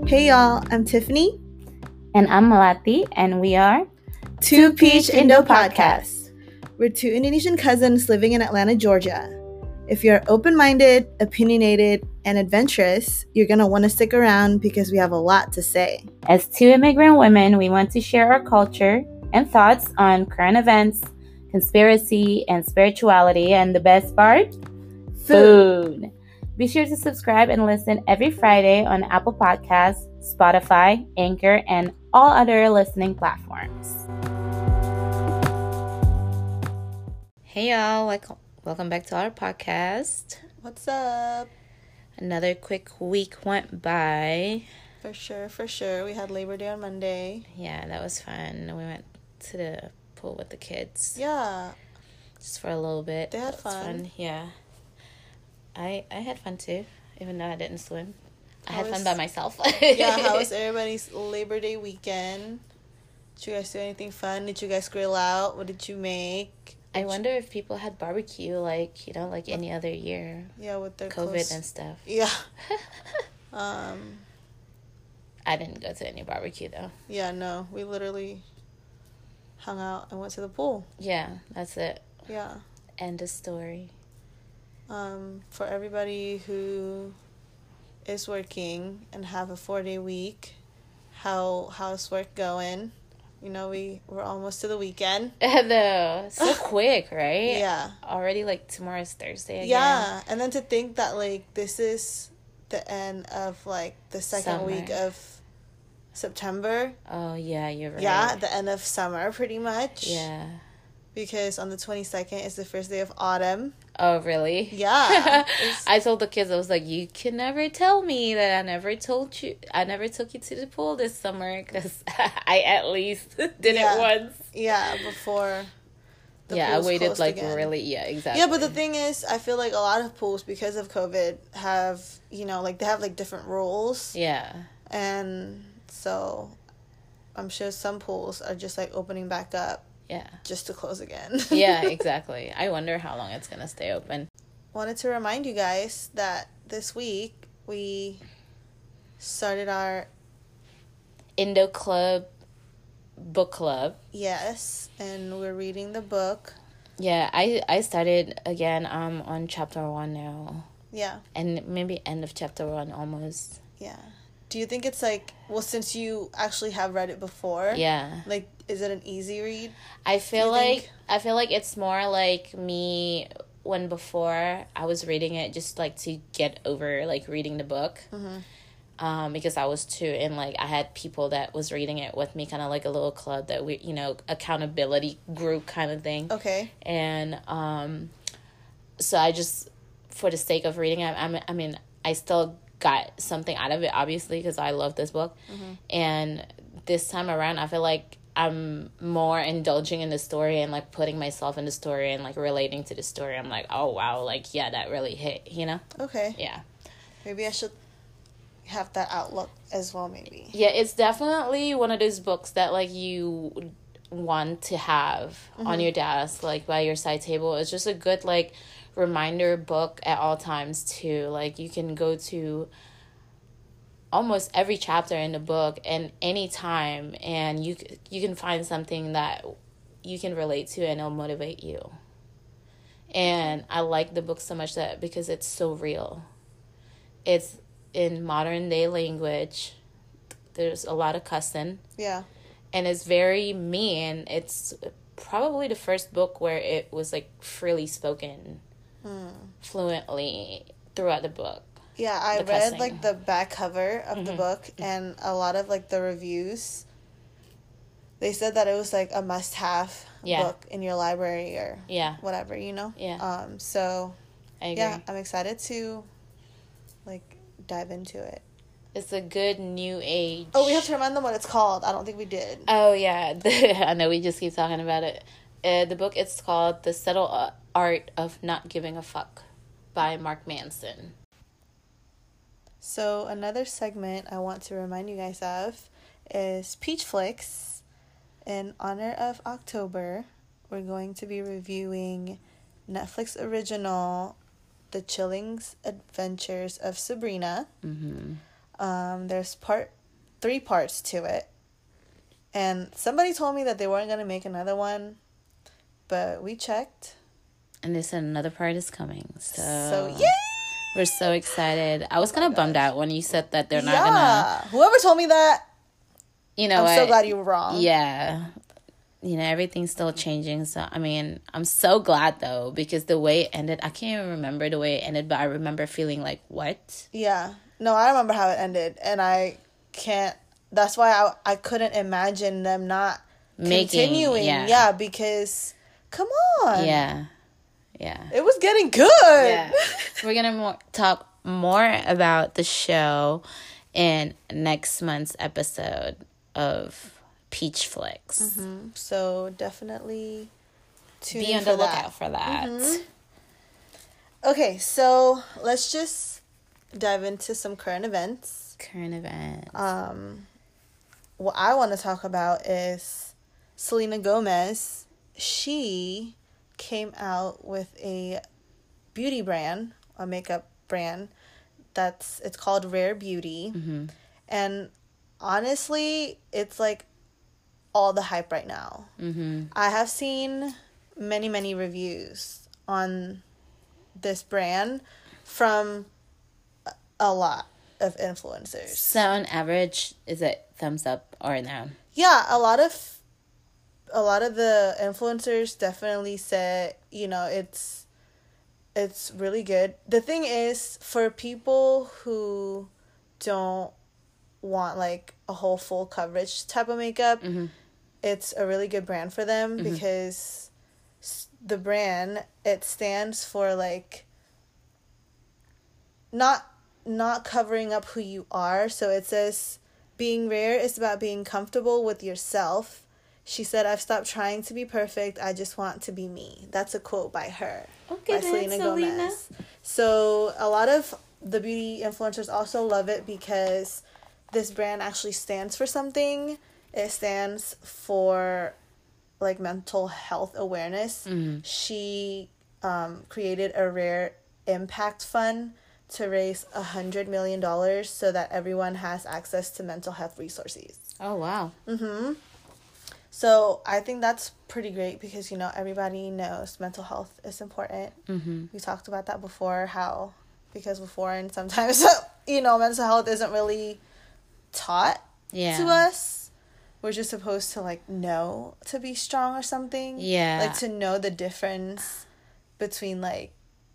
Hey y'all, I'm Tiffany. And I'm Malati, and we are Two Peach Indo Podcast. We're two Indonesian cousins living in Atlanta, Georgia. If you're open-minded, opinionated, and adventurous, you're going to want to stick around because we have a lot to say. As two immigrant women, we want to share our culture and thoughts on current events, conspiracy, and spirituality, and the best part? Food. Be sure to subscribe and listen every Friday on Apple Podcasts, Spotify, Anchor, and all other listening platforms. Hey y'all, welcome back to our podcast. What's up? Another quick week went by. For sure. We had Labor Day on Monday. Yeah, that was fun. We went to the pool with the kids. Yeah. Just for a little bit. They had fun. Yeah. I had fun too, even though I didn't swim. I had fun by myself. Yeah, how was everybody's Labor Day weekend? Did you guys do anything fun? Did you guys grill out? What did you make? I wonder if people had barbecue like any other year. Yeah, with their COVID and stuff. Yeah. I didn't go to any barbecue though. Yeah, no. We literally hung out and went to the pool. Yeah, that's it. Yeah. End of story. For everybody who is working and have a 4-day week, how's work going? You know, we're almost to the weekend. No, so quick, right? Yeah. Already, tomorrow's Thursday again. Yeah, and then to think that, this is the end of, the second week of September. Oh, yeah, you're right. Yeah, the end of summer, pretty much. Yeah. Because on the 22nd is the first day of autumn. Oh, really? Yeah. I told the kids, I was like, you can never tell me that I never took you to the pool this summer, because I at least did it once. Yeah, before the pools I waited again. Really, yeah, exactly. Yeah, but the thing is, I feel like a lot of pools, because of COVID, have, they have, different rules. Yeah. And so I'm sure some pools are just, opening back up. Yeah. Just to close again. Yeah, exactly. I wonder how long it's going to stay open. Wanted to remind you guys that this week we started our Indo Club book club. Yes, and we're reading the book. Yeah, I started again on chapter 1 now. Yeah. And maybe end of chapter 1 almost. Yeah. Do you think it's since you actually have read it before? Yeah. Is it an easy read? I feel like it's more like me when before I was reading it just to get over reading the book. Mm-hmm. Because I was too, and I had people that was reading it with me, kind of like a little club that we, accountability group kind of thing. Okay. And so I just, for the sake of reading it, I still got something out of it, obviously, because I love this book. Mm-hmm. And this time around, I feel like I'm more indulging in the story and putting myself in the story and relating to the story. I'm like, oh wow, yeah, that really hit, Okay. Yeah. Maybe I should have that outlook as well, maybe. Yeah, it's definitely one of those books that you want to have on your desk, by your side table. It's just a good reminder book at all times too. You can go to almost every chapter in the book and any time, and you can find something that you can relate to and it'll motivate you. And I like the book so much because it's so real. It's in modern day language. There's a lot of cussing. Yeah. And it's very mean. It's probably the first book where it was freely spoken fluently throughout the book. Yeah, I read the back cover of the book, and a lot of the reviews, they said that it was a must-have book in your library or whatever, Yeah. So I agree. Yeah, I'm excited to dive into it. It's a good new age. Oh, we have to remind them what it's called. I don't think we did. Oh yeah, I know we just keep talking about it. The book is called The Subtle Art of Not Giving a Fuck by Mark Manson. So another segment I want to remind you guys of is Peach Flicks. In honor of October, we're going to be reviewing Netflix original The Chilling Adventures of Sabrina. Mm-hmm. There's part 3 parts to it. And somebody told me that they weren't going to make another one, but we checked. And they said another part is coming. So yay! We're so excited. I was kind of bummed out when you said that they're not gonna. Whoever told me that, I'm so glad you were wrong. Yeah. Everything's still changing. So, I mean, I'm so glad, though, because the way it ended, I can't even remember the way it ended, but I remember feeling like, what? Yeah. No, I remember how it ended, and I can't, that's why I couldn't imagine them not continuing. Yeah, because, come on. Yeah. It was getting good. Yeah. We're going to talk more about the show in next month's episode of Peach Flicks. Mm-hmm. So definitely be on the lookout for that. Mm-hmm. Okay, so let's just dive into some current events. What I want to talk about is Selena Gomez. She came out with a beauty brand, a makeup brand it's called Rare Beauty. Mm-hmm. And honestly, it's like all the hype right now. Mm-hmm. I have seen many reviews on this brand from a lot of influencers. So on average, is it thumbs up or no? Yeah, a lot of the influencers definitely said, it's really good. The thing is, for people who don't want like a whole full coverage type of makeup, mm-hmm. it's a really good brand for them, mm-hmm. because the brand, it stands for like not covering up who you are. So it says being rare is about being comfortable with yourself. She said, "I've stopped trying to be perfect. I just want to be me." That's a quote by her. Okay, by Selena Gomez. So a lot of the beauty influencers also love it because this brand actually stands for something. It stands for like mental health awareness. Mm-hmm. She created a Rare Impact Fund to raise $100 million so that everyone has access to mental health resources. Oh, wow. Mm-hmm. So I think that's pretty great because, everybody knows mental health is important. Mm-hmm. We talked about that before, because before and sometimes, mental health isn't really taught to us. We're just supposed to, like, know to be strong or something. Yeah. Like, to know the difference between, like,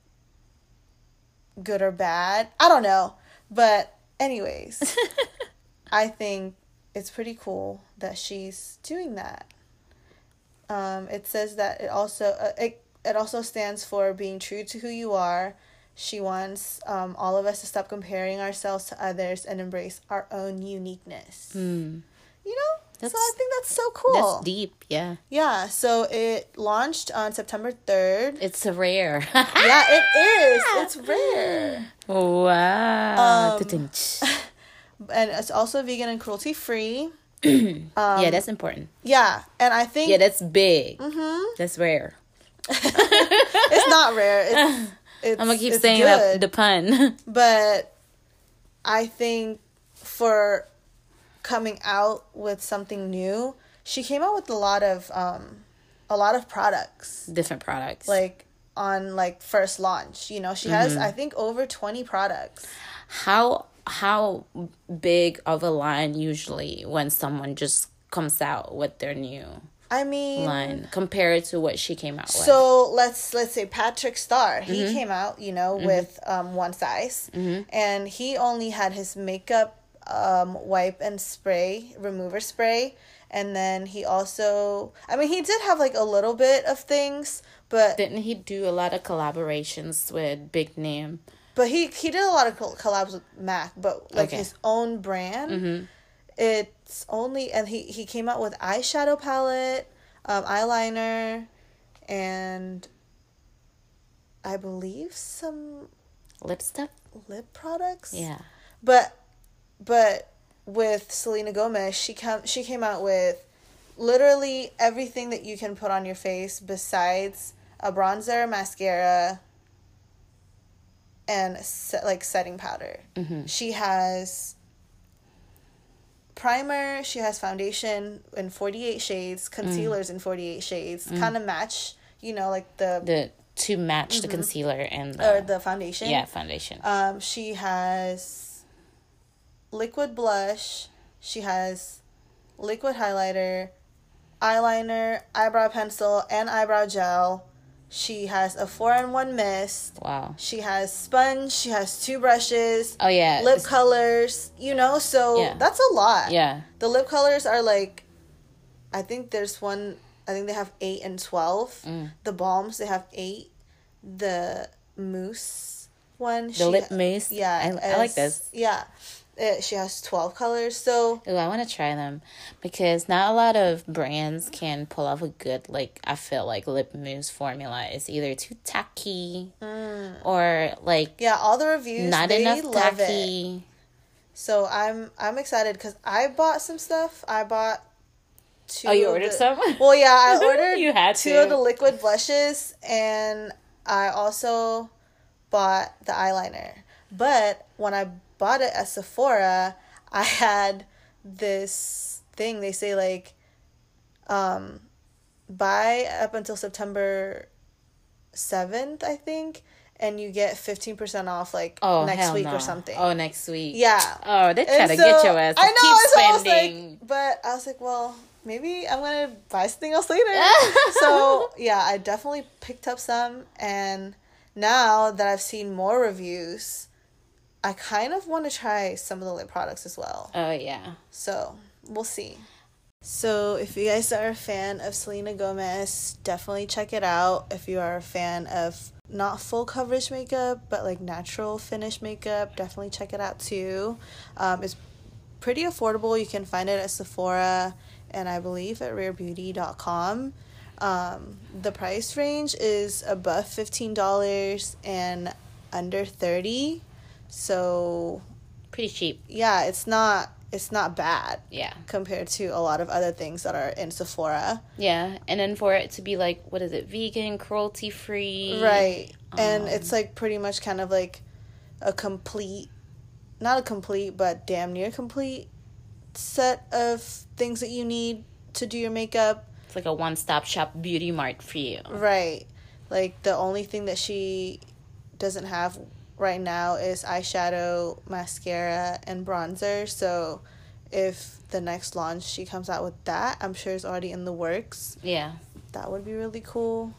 good or bad. I don't know. But anyways, I think it's pretty cool that she's doing that. It says that it also stands for being true to who you are. She wants all of us to stop comparing ourselves to others and embrace our own uniqueness. So I think that's so cool. That's deep, yeah. Yeah, so it launched on September 3rd. It's rare. Yeah, it is. It's rare. Wow. And it's also vegan and cruelty-free. Yeah, that's important. Yeah, and I think... Yeah, that's big. Mm-hmm. That's rare. It's not rare. It's I'm going to keep saying the pun. But I think for coming out with something new, she came out with a lot of products. Different products. Like, on, like, first launch. She has, I think, over 20 products. How big of a line usually when someone just comes out with their new line compared to what she came out with? So let's say Patrick Starr. He came out, with One Size, and he only had his makeup wipe and spray remover spray, and then he also, he did have like a little bit of things, but didn't he do a lot of collaborations with big name? But he did a lot of collabs with MAC, but like his own brand, it's only, and he came out with eyeshadow palette, eyeliner, and I believe some lip products. Yeah, but with Selena Gomez, she came out with literally everything that you can put on your face besides a bronzer, mascara, and setting powder. She has primer, she has foundation in 48 shades, concealers in 48 shades, kind of match, like to match the concealer and the foundation. Yeah, foundation. She has liquid blush, she has liquid highlighter, eyeliner, eyebrow pencil, and eyebrow gel. She has a 4-in-1 mist. Wow. She has sponge. She has 2 brushes. Oh, yeah. Lip colors, so that's a lot. Yeah. The lip colors are I think there's one, I think they have 8 and 12. The balms, they have 8. The mousse one. The lip mousse? Yeah. I like this. Yeah. She has 12 colors, so... Ooh, I want to try them. Because not a lot of brands can pull off a good, I feel like lip mousse formula. It's either too tacky or, Yeah, all the reviews, not they enough love tacky. It. So I'm excited because I bought some stuff. I bought 2... Oh, you ordered some? Well, yeah, I ordered you had 2 of the liquid blushes, and I also bought the eyeliner. But when I bought it at Sephora, I had this thing. They say buy up until September 7th, I think, and you get 15% off next week or something. Oh, next week. Yeah. Oh, they try to get your ass to I know, keep so spending. But I was like, well, maybe I'm going to buy something else later. So, yeah, I definitely picked up some, and now that I've seen more reviews, I kind of want to try some of the lip products as well. Oh, yeah. So, we'll see. So, if you guys are a fan of Selena Gomez, definitely check it out. If you are a fan of not full coverage makeup, but natural finish makeup, definitely check it out too. It's pretty affordable. You can find it at Sephora and I believe at rarebeauty.com. The price range is above $15 and under $30. So pretty cheap. Yeah, it's not bad. Yeah. Compared to a lot of other things that are in Sephora. Yeah, and then for it to be what is it, vegan, cruelty free. Right. And it's pretty much kind of a complete, not a complete, but damn near complete set of things that you need to do your makeup. It's like a one-stop shop beauty mart for you. Right. The only thing that she doesn't have right now is eyeshadow, mascara, and bronzer. So if the next launch she comes out with that, I'm sure it's already in the works. Yeah. That would be really cool.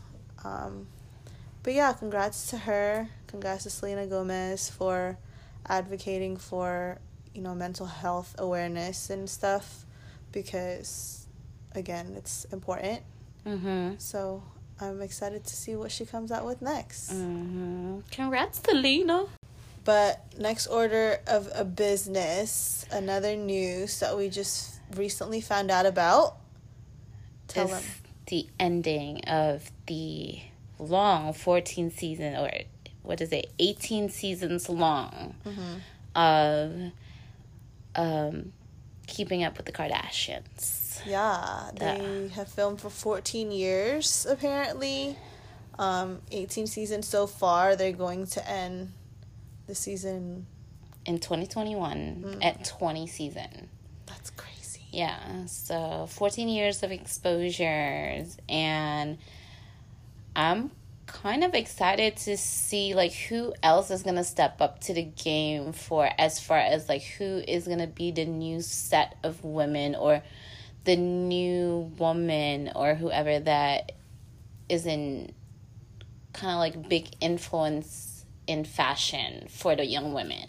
But yeah, congrats to her. Congrats to Selena Gomez for advocating for, mental health awareness and stuff, because, again, it's important. Mm-hmm. So I'm excited to see what she comes out with next. Mm-hmm. Congrats, Selena. But next order of a business, another news that we just recently found out about. Tell them. The ending of the long 14 season, or what is it, 18 seasons long of Keeping Up with the Kardashians. Yeah, they have filmed for 14 years, apparently. 18 seasons so far. They're going to end the season in 2021 at 20 season. That's crazy. Yeah, so 14 years of exposures, and I'm kind of excited to see who else is gonna step up to the game for as far as who is gonna be the new set of women, or the new woman, or whoever that is in kind of big influence in fashion for the young women,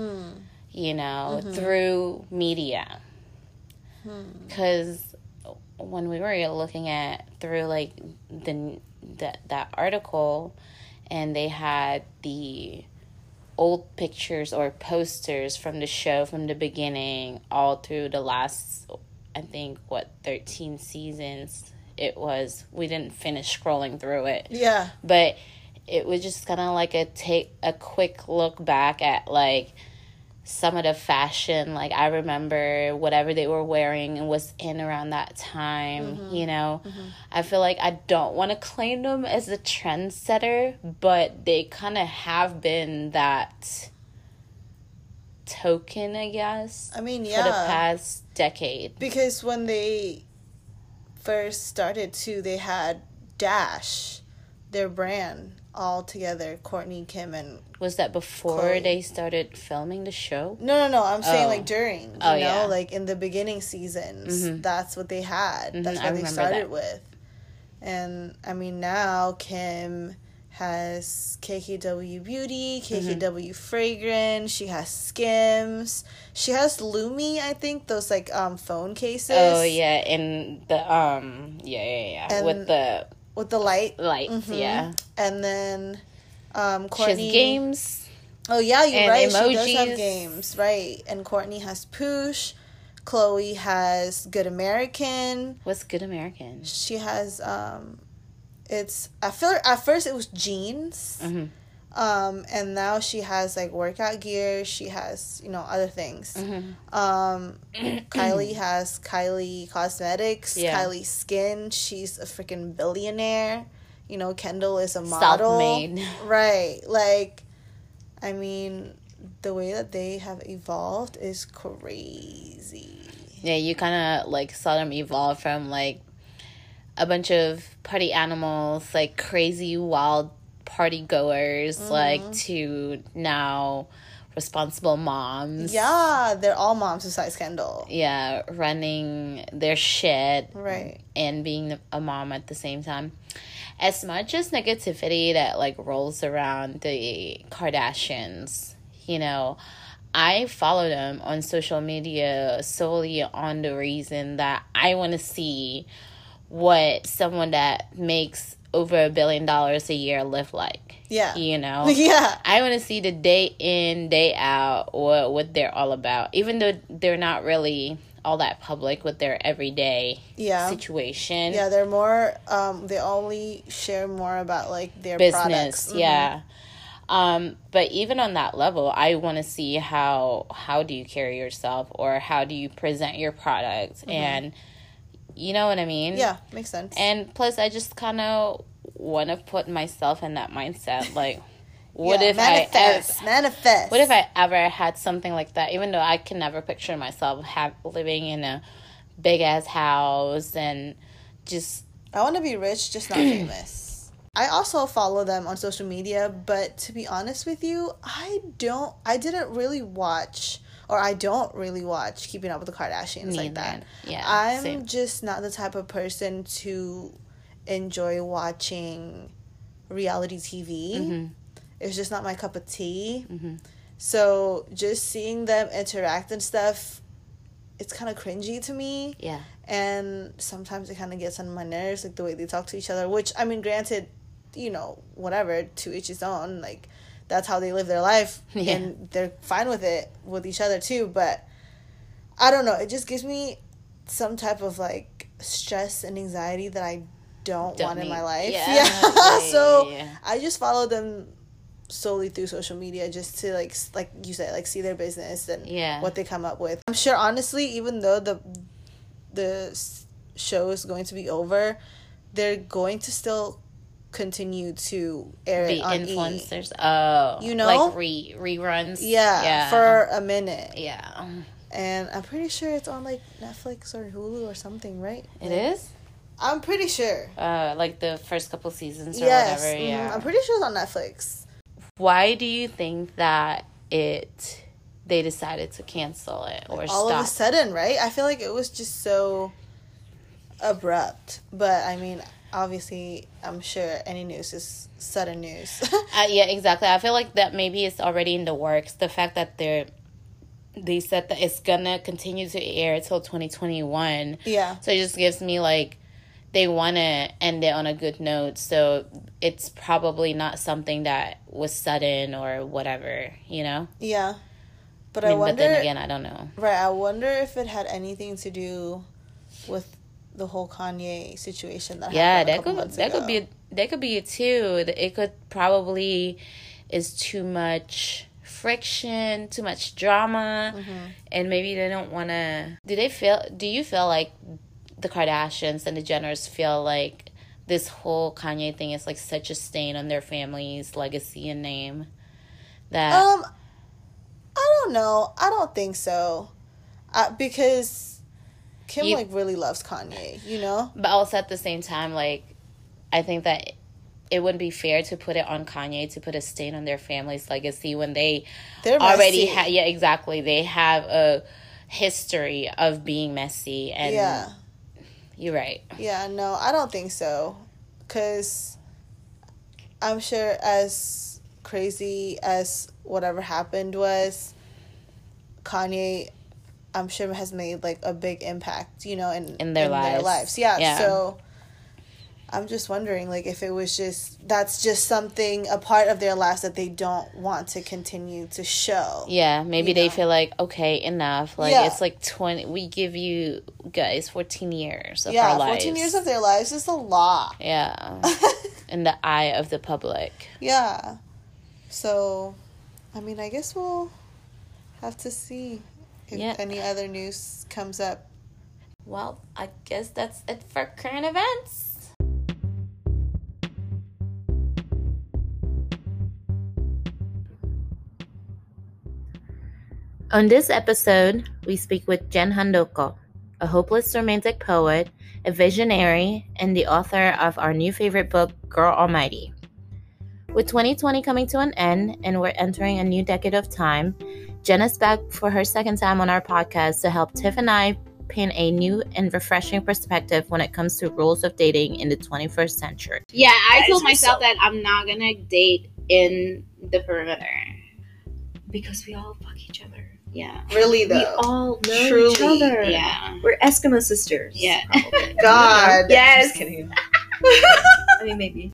through media. Because when we were looking at through that article, and they had the old pictures or posters from the show from the beginning all through the last, I think 13 seasons it was. We didn't finish scrolling through it. Yeah. But it was just kind of a quick look back at some of the fashion. I remember whatever they were wearing and was in around that time, I feel I don't want to claim them as a trendsetter, but they kind of have been that token, I guess. I mean, for the past decade. Because when they first started too, they had Dash, their brand, all together. Kourtney, Kim, and was that before Khloe. They started filming the show? No. I'm saying like during, you know, yeah. like in the beginning seasons, that's what they had. That's what they started with. And I mean, now Kim has KKW Beauty, KKW Fragrance. She has Skims. She has Lumi, I think, those like phone cases. Oh yeah, and the yeah. And with the lights, yeah. And then Kourtney, she has games. Oh yeah, you're right. Emojis. She does have games, right? And Kourtney has Poosh. Khloe has Good American. What's Good American? She has it's I feel at first it was jeans. And now she has like workout gear. She has, you know, other things. Kylie has Kylie Cosmetics, Kylie Skin. She's a freaking billionaire. You know, Kendall is a model. Self-made. Right. Like, I mean, the way that they have evolved is crazy. Yeah, you kind of like saw them evolve from like a bunch of party animals, like crazy wild party goers, like to now responsible moms. Yeah, they're all moms besides Kendall. Yeah, running their shit. Right. And being a mom at the same time. As much as negativity that like rolls around the Kardashians, you know, I follow them on social media solely on the reason that I want to see what someone that makes over $1 billion a year live like. Yeah. You know? Yeah. I want to see the day in, day out, or what they're all about. Even though they're not really all that public with their everyday situation. Yeah, they're more, they only share more about, like, their business, products. Yeah. But even on that level, I want to see how do you carry yourself, or how do you present your product, and you know what I mean? Yeah, makes sense. And plus, I just kind of want to put myself in that mindset, like, what if manifest. What if I ever had something like that? Even though I can never picture myself living in a big ass house and just. I want to be rich, just not famous. I also follow them on social media, but to be honest with you, I don't really watch Keeping Up with the Kardashians like that. Yeah, I'm just not the type of person to enjoy watching reality TV. It's just not my cup of tea. So just seeing them interact and stuff, it's kind of cringy to me. Yeah. And sometimes it kind of gets on my nerves, like the way they talk to each other, which, I mean, granted, you know, whatever, to each his own. Like, that's how they live their life. Yeah. And they're fine with it, with each other too. But I don't know. It just gives me some type of, like, stress and anxiety that I don't want in my life. Yeah. So I just follow them solely through social media, just to like you said, like, see their business and what they come up with. I'm sure, honestly, even though the show is going to be over, they're going to still continue to air it on influencers. Oh, you know, like reruns. Yeah, for a minute. Yeah, and I'm pretty sure it's on like Netflix or Hulu or something, right? It is. I'm pretty sure. Like the first couple seasons or whatever. Yeah, I'm pretty sure it's on Netflix. Why do you think that they decided to cancel it or all stop? Of a sudden, right? I feel like it was just so abrupt. But I mean, obviously, I'm sure any news is sudden news. Yeah, exactly. I feel like that maybe it's already in the works. The fact that they said that it's gonna continue to air till 2021. Yeah. So it just gives me like they want to end it on a good note. So it's probably not something that was sudden or whatever, you know? Yeah. But I wonder. But then again, I don't know. Right. I wonder if it had anything to do with the whole Kanye situation that happened a couple months ago. That could be it too. It could probably is too much friction, too much drama, and maybe they don't want to. Do you feel like the Kardashians and the Jenners feel like this whole Kanye thing is like such a stain on their family's legacy and name that I don't don't know. I don't think so. Because Kim, like, really loves Kanye, you know? But also at the same time, like, I think that it wouldn't be fair to put it on Kanye to put a stain on their family's legacy when they're already yeah, exactly. They have a history of being messy, and you're right. Yeah, no, I don't think so, because I'm sure as crazy as whatever happened was, Kanye, I'm sure, has made, like, a big impact, you know, in their lives. Yeah, so I'm just wondering, like, if it was that's just something, a part of their lives that they don't want to continue to show. Yeah, maybe they feel like, okay, enough. Like, it's like 20, we give you guys 14 years of our lives. 14 years of their lives is a lot. Yeah. In the eye of the public. Yeah. So, I mean, I guess we'll have to see if any other news comes up. Well, I guess that's it for current events. On this episode, we speak with Jen Handoko, a hopeless romantic poet, a visionary, and the author of our new favorite book, Girl Almighty. With 2020 coming to an end and we're entering a new decade of time, Jen is back for her second time on our podcast to help Tiff and I paint a new and refreshing perspective when it comes to rules of dating in the 21st century. Yeah, I told myself that I'm not going to date in the perimeter. Because we all fuck each other. Yeah. Really, though. We all know each other. Yeah. We're Eskimo sisters. Yeah. Probably. God. Yes. Just kidding. I mean, maybe.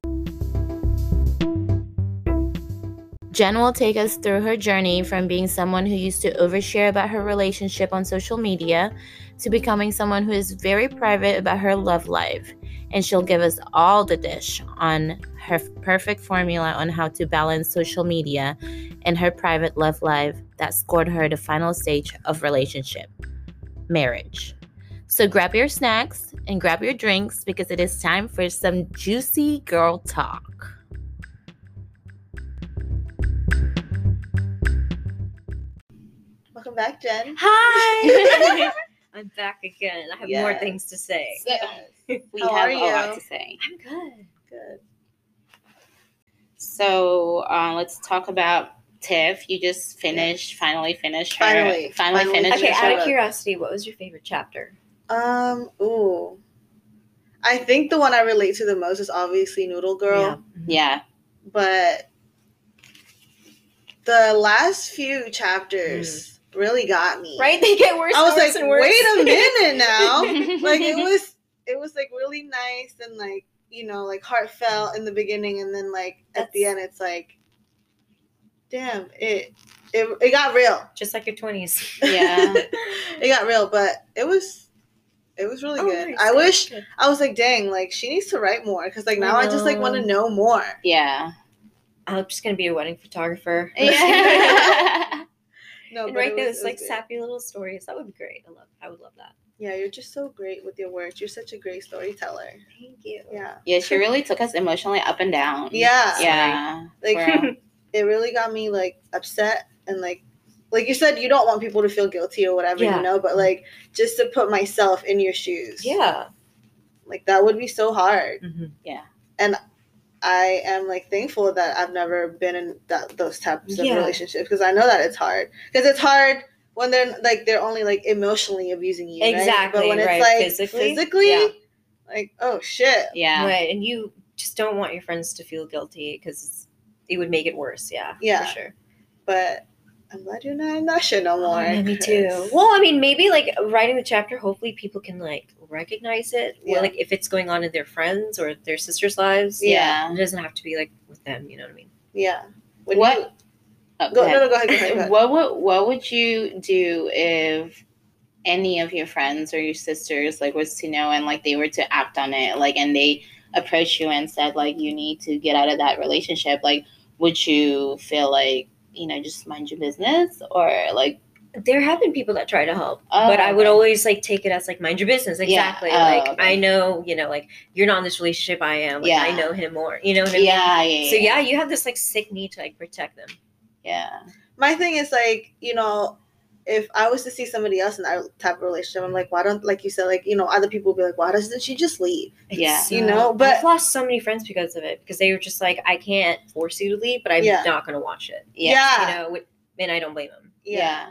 Jen will take us through her journey from being someone who used to overshare about her relationship on social media to becoming someone who is very private about her love life. And she'll give us all the dish on her perfect formula on how to balance social media and her private love life that scored her the final stage of relationship, marriage. So grab your snacks and grab your drinks because it is time for some juicy girl talk. Welcome back, Jen. Hi! I'm back again. I have more things to say. We have a lot to say. I'm good. Good. So let's talk about Tiff. You just finally finished her. Finally finished. Okay, out of curiosity, what was your favorite chapter? Ooh. I think the one I relate to the most is obviously Noodle Girl. Yeah. But the last few chapters really got me. Right? They get worse. I was worse like, and worse. wait a minute now. Like, it was like really nice and, like, you know, like heartfelt in the beginning, and then, like, at the end it's like, damn, it got real. Just like your 20s. Yeah. It got real, but it was really good. Nice. I was like, dang, like, she needs to write more, because, like, now I just, like, want to know more. Yeah. I'm just gonna be a wedding photographer. Yeah. No, and write those like sappy little stories. That would be great. I would love that. Yeah, you're just so great with your words. You're such a great storyteller. Thank you. Yeah. Yeah, she really took us emotionally up and down. Yeah. Yeah. Like, it really got me, like, upset, and, like you said, you don't want people to feel guilty or whatever, you know, but, like, just to put myself in your shoes. Yeah. Like, that would be so hard. Mm-hmm. Yeah. And I am, like, thankful that I've never been in those types of relationships, because I know that it's hard. Because it's hard when they're only, like, emotionally abusing you, exactly, right? But when it's, like, physically like, oh, shit. Yeah. Right, and you just don't want your friends to feel guilty, because it would make it worse, for sure. But I'm glad you're not in that shit no more. Yeah, me too. Well, I mean, maybe, like, writing the chapter, hopefully people can, like, recognize it. Yeah. Or, like, if it's going on in their friends or their sisters' lives. Yeah. It doesn't have to be, like, with them, you know what I mean? Yeah. Go ahead. What would you do if any of your friends or your sisters, like, was to know and, like, they were to act on it, like, and they approached you and said, like, you need to get out of that relationship? Like, would you feel like, you know, just mind your business, or, like, there have been people that try to help, but I would always, like, take it as, like, mind your business. Exactly. Yeah. I know, you know, like, you're not in this relationship. I am. Like, I know him more. You know what I mean? Yeah. So, you have this, like, sick need to, like, protect them. Yeah. my thing is like, you know, if I was to see somebody else in that type of relationship, I'm like, why don't, like you said, like, you know, other people will be like, why doesn't she just leave? Yeah. You know, but I've lost so many friends because of it, because they were just like, I can't force you to leave, but I'm not going to watch it. Yeah. You know, and I don't blame them. Yeah.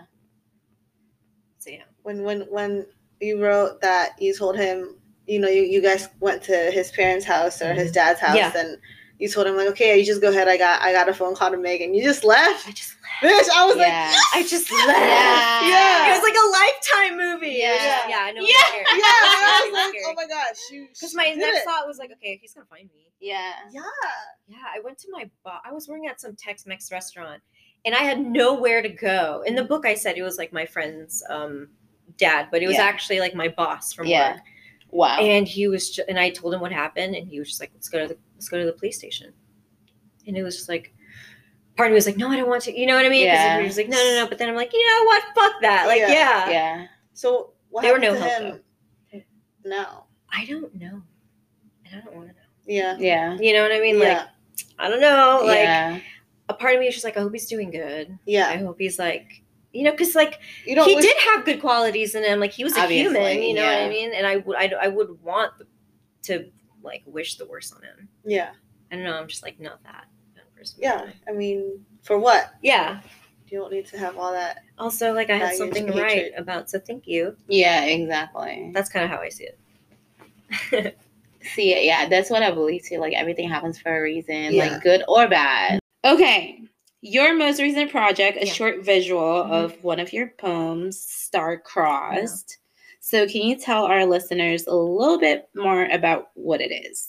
So, yeah. When you wrote that you told him, you know, you guys went to his parents' house or his dad's house, and you told him like, okay, you just go ahead. I got a phone call to make, and you just left. I just left. Bitch, I was like, I just left. Yeah. It was like a Lifetime movie. Yeah. I know. I was like, oh my gosh, because my next thought was like, okay, he's gonna find me. Yeah. I went to I was working at some Tex-Mex restaurant, and I had nowhere to go. In the book, I said it was like my friend's dad, but it was actually like my boss from work. Wow. And he was, and I told him what happened, and he was just like, let's go to the police station. And it was just like, part of me was like, no, I don't want to. You know what I mean? Yeah. He was like, no. But then I'm like, you know what? Fuck that. Like, Yeah. So what they were happened no to help, him now? I don't know. And I don't want to know. Yeah. Yeah. You know what I mean? Like, I don't know. Like, Yeah. a part of me is just like, I hope he's doing good. Yeah. I hope he's like, you know, because like, he did have good qualities in him. Like, he was a human, you know what I mean? And I would want to like wish the worst on him. Yeah. I don't know. I'm just like, not that person. Yeah. I mean, for what? Yeah. You don't need to have all that. Also, like, I had something to write about, so thank you. Yeah, exactly. That's kind of how I see it. See, yeah, that's what I believe too. Like, everything happens for a reason, Yeah. like good or bad. Okay. Your most recent project, a short visual of one of your poems, Star-Crossed. So can you tell our listeners a little bit more about what it is?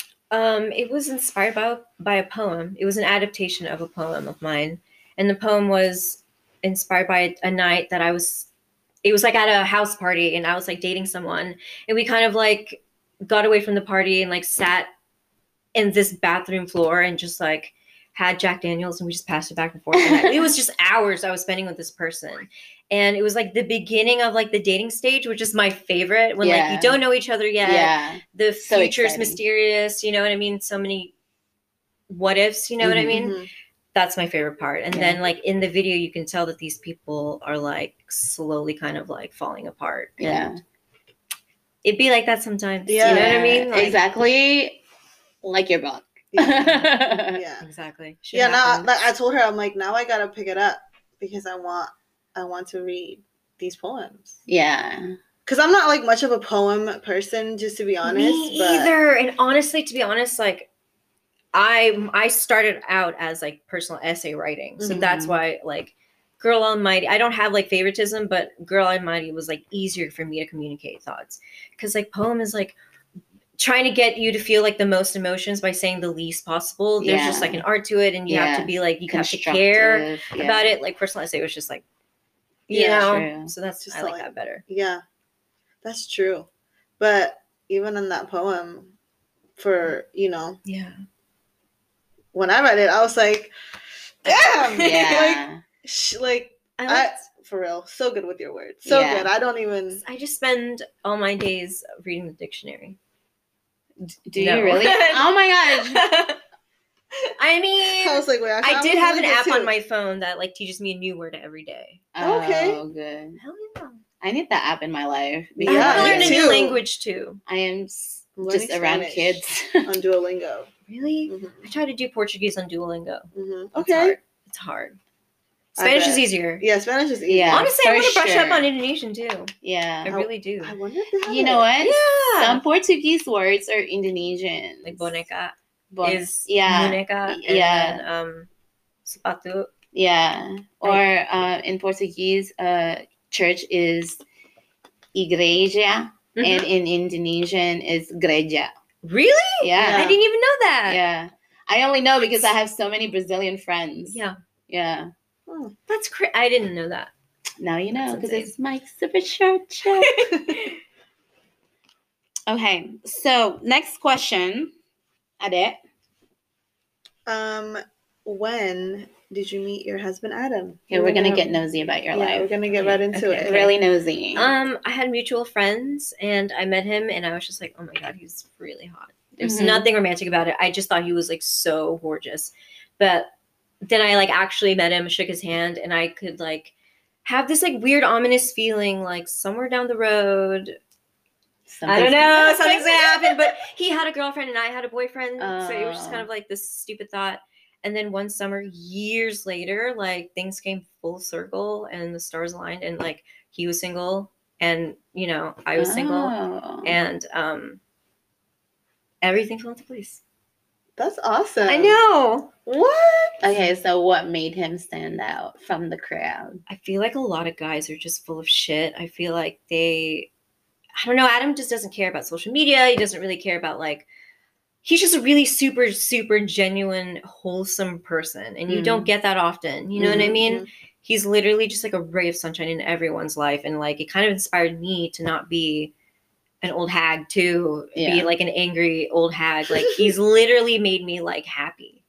It was inspired by a poem. It was an adaptation of a poem of mine. And the poem was inspired by a night that it was like at a house party, and I was like dating someone, and we kind of like got away from the party and like sat in this bathroom floor and just like had Jack Daniels, and we just passed it back and forth. And it was just hours I was spending with this person. And it was like the beginning of like the dating stage, which is my favorite, when like you don't know each other yet. Yeah. The future is mysterious, you know what I mean? So many what ifs, you know what I mean? Mm-hmm. That's my favorite part. And then like in the video, you can tell that these people are like slowly kind of like falling apart. Yeah. And it'd be like that sometimes. Yeah. You know what I mean? Like, exactly like your book. Yeah. Exactly. Now, like I told her, I'm like, now I gotta pick it up because I want to read these poems. Yeah. Because I'm not like much of a poem person, just to be honest. Me either. And honestly, to be honest, like I started out as like personal essay writing. So that's why like Girl Almighty, I don't have like favoritism, but Girl Almighty was like easier for me to communicate thoughts. Because like poem is like trying to get you to feel like the most emotions by saying the least possible. There's just like an art to it, and you have to be like, you have to care about it. Like personal essay was just like, you know, true. So that's just, I like that better. Yeah, that's true. But even in that poem, for, you know, when I read it, I was like, damn, I for real, so good with your words, so good. I just spend all my days reading the dictionary. Do you really? Oh my gosh. I mean, I was like, wait, I did have an app on my phone that like teaches me a new word every day. Okay. Oh, good. Hell yeah. I need that app in my life. I want to learn a new language too. I am just around kids. On Duolingo. Really? Mm-hmm. I try to do Portuguese on Duolingo. Mm-hmm. Okay. It's hard. Spanish is easier. Yeah, Spanish is easier. Yeah, honestly, I want to brush up on Indonesian too. Yeah. I really do. I wonder if they have You know what? Yeah. Some Portuguese words are Indonesian. Like boneca is boneca. And sepatu. Yeah. Or in Portuguese, church is igreja. Mm-hmm. And in Indonesian is gereja. Really? Yeah. I didn't even know that. Yeah. I only know because I have so many Brazilian friends. Yeah. Yeah. Oh, that's crazy. I didn't know that. Now you know, because it's my super short show. Okay, so next question. Ade. When did you meet your husband, Adam? Okay, we're gonna get nosy about your life. We're gonna get right into it. Really nosy. I had mutual friends, and I met him, and I was just like, oh my god, he's really hot. There's nothing romantic about it. I just thought he was like so gorgeous. But then I like actually met him, shook his hand, and I could like have this like weird ominous feeling like somewhere down the road, I don't know, something's gonna happen. But he had a girlfriend and I had a boyfriend, so it was just kind of like this stupid thought. And then one summer, years later, like things came full circle and the stars aligned, and like he was single and you know I was single, and everything fell into place. That's awesome. I know. What? Okay, so what made him stand out from the crowd? I feel like a lot of guys are just full of shit. I feel like I don't know, Adam just doesn't care about social media. He doesn't really care about like, he's just a really super, super genuine, wholesome person. And you don't get that often. You know what I mean? He's literally just like a ray of sunshine in everyone's life. And like, it kind of inspired me to not be an old hag to be like an angry old hag. Like he's literally made me like happy.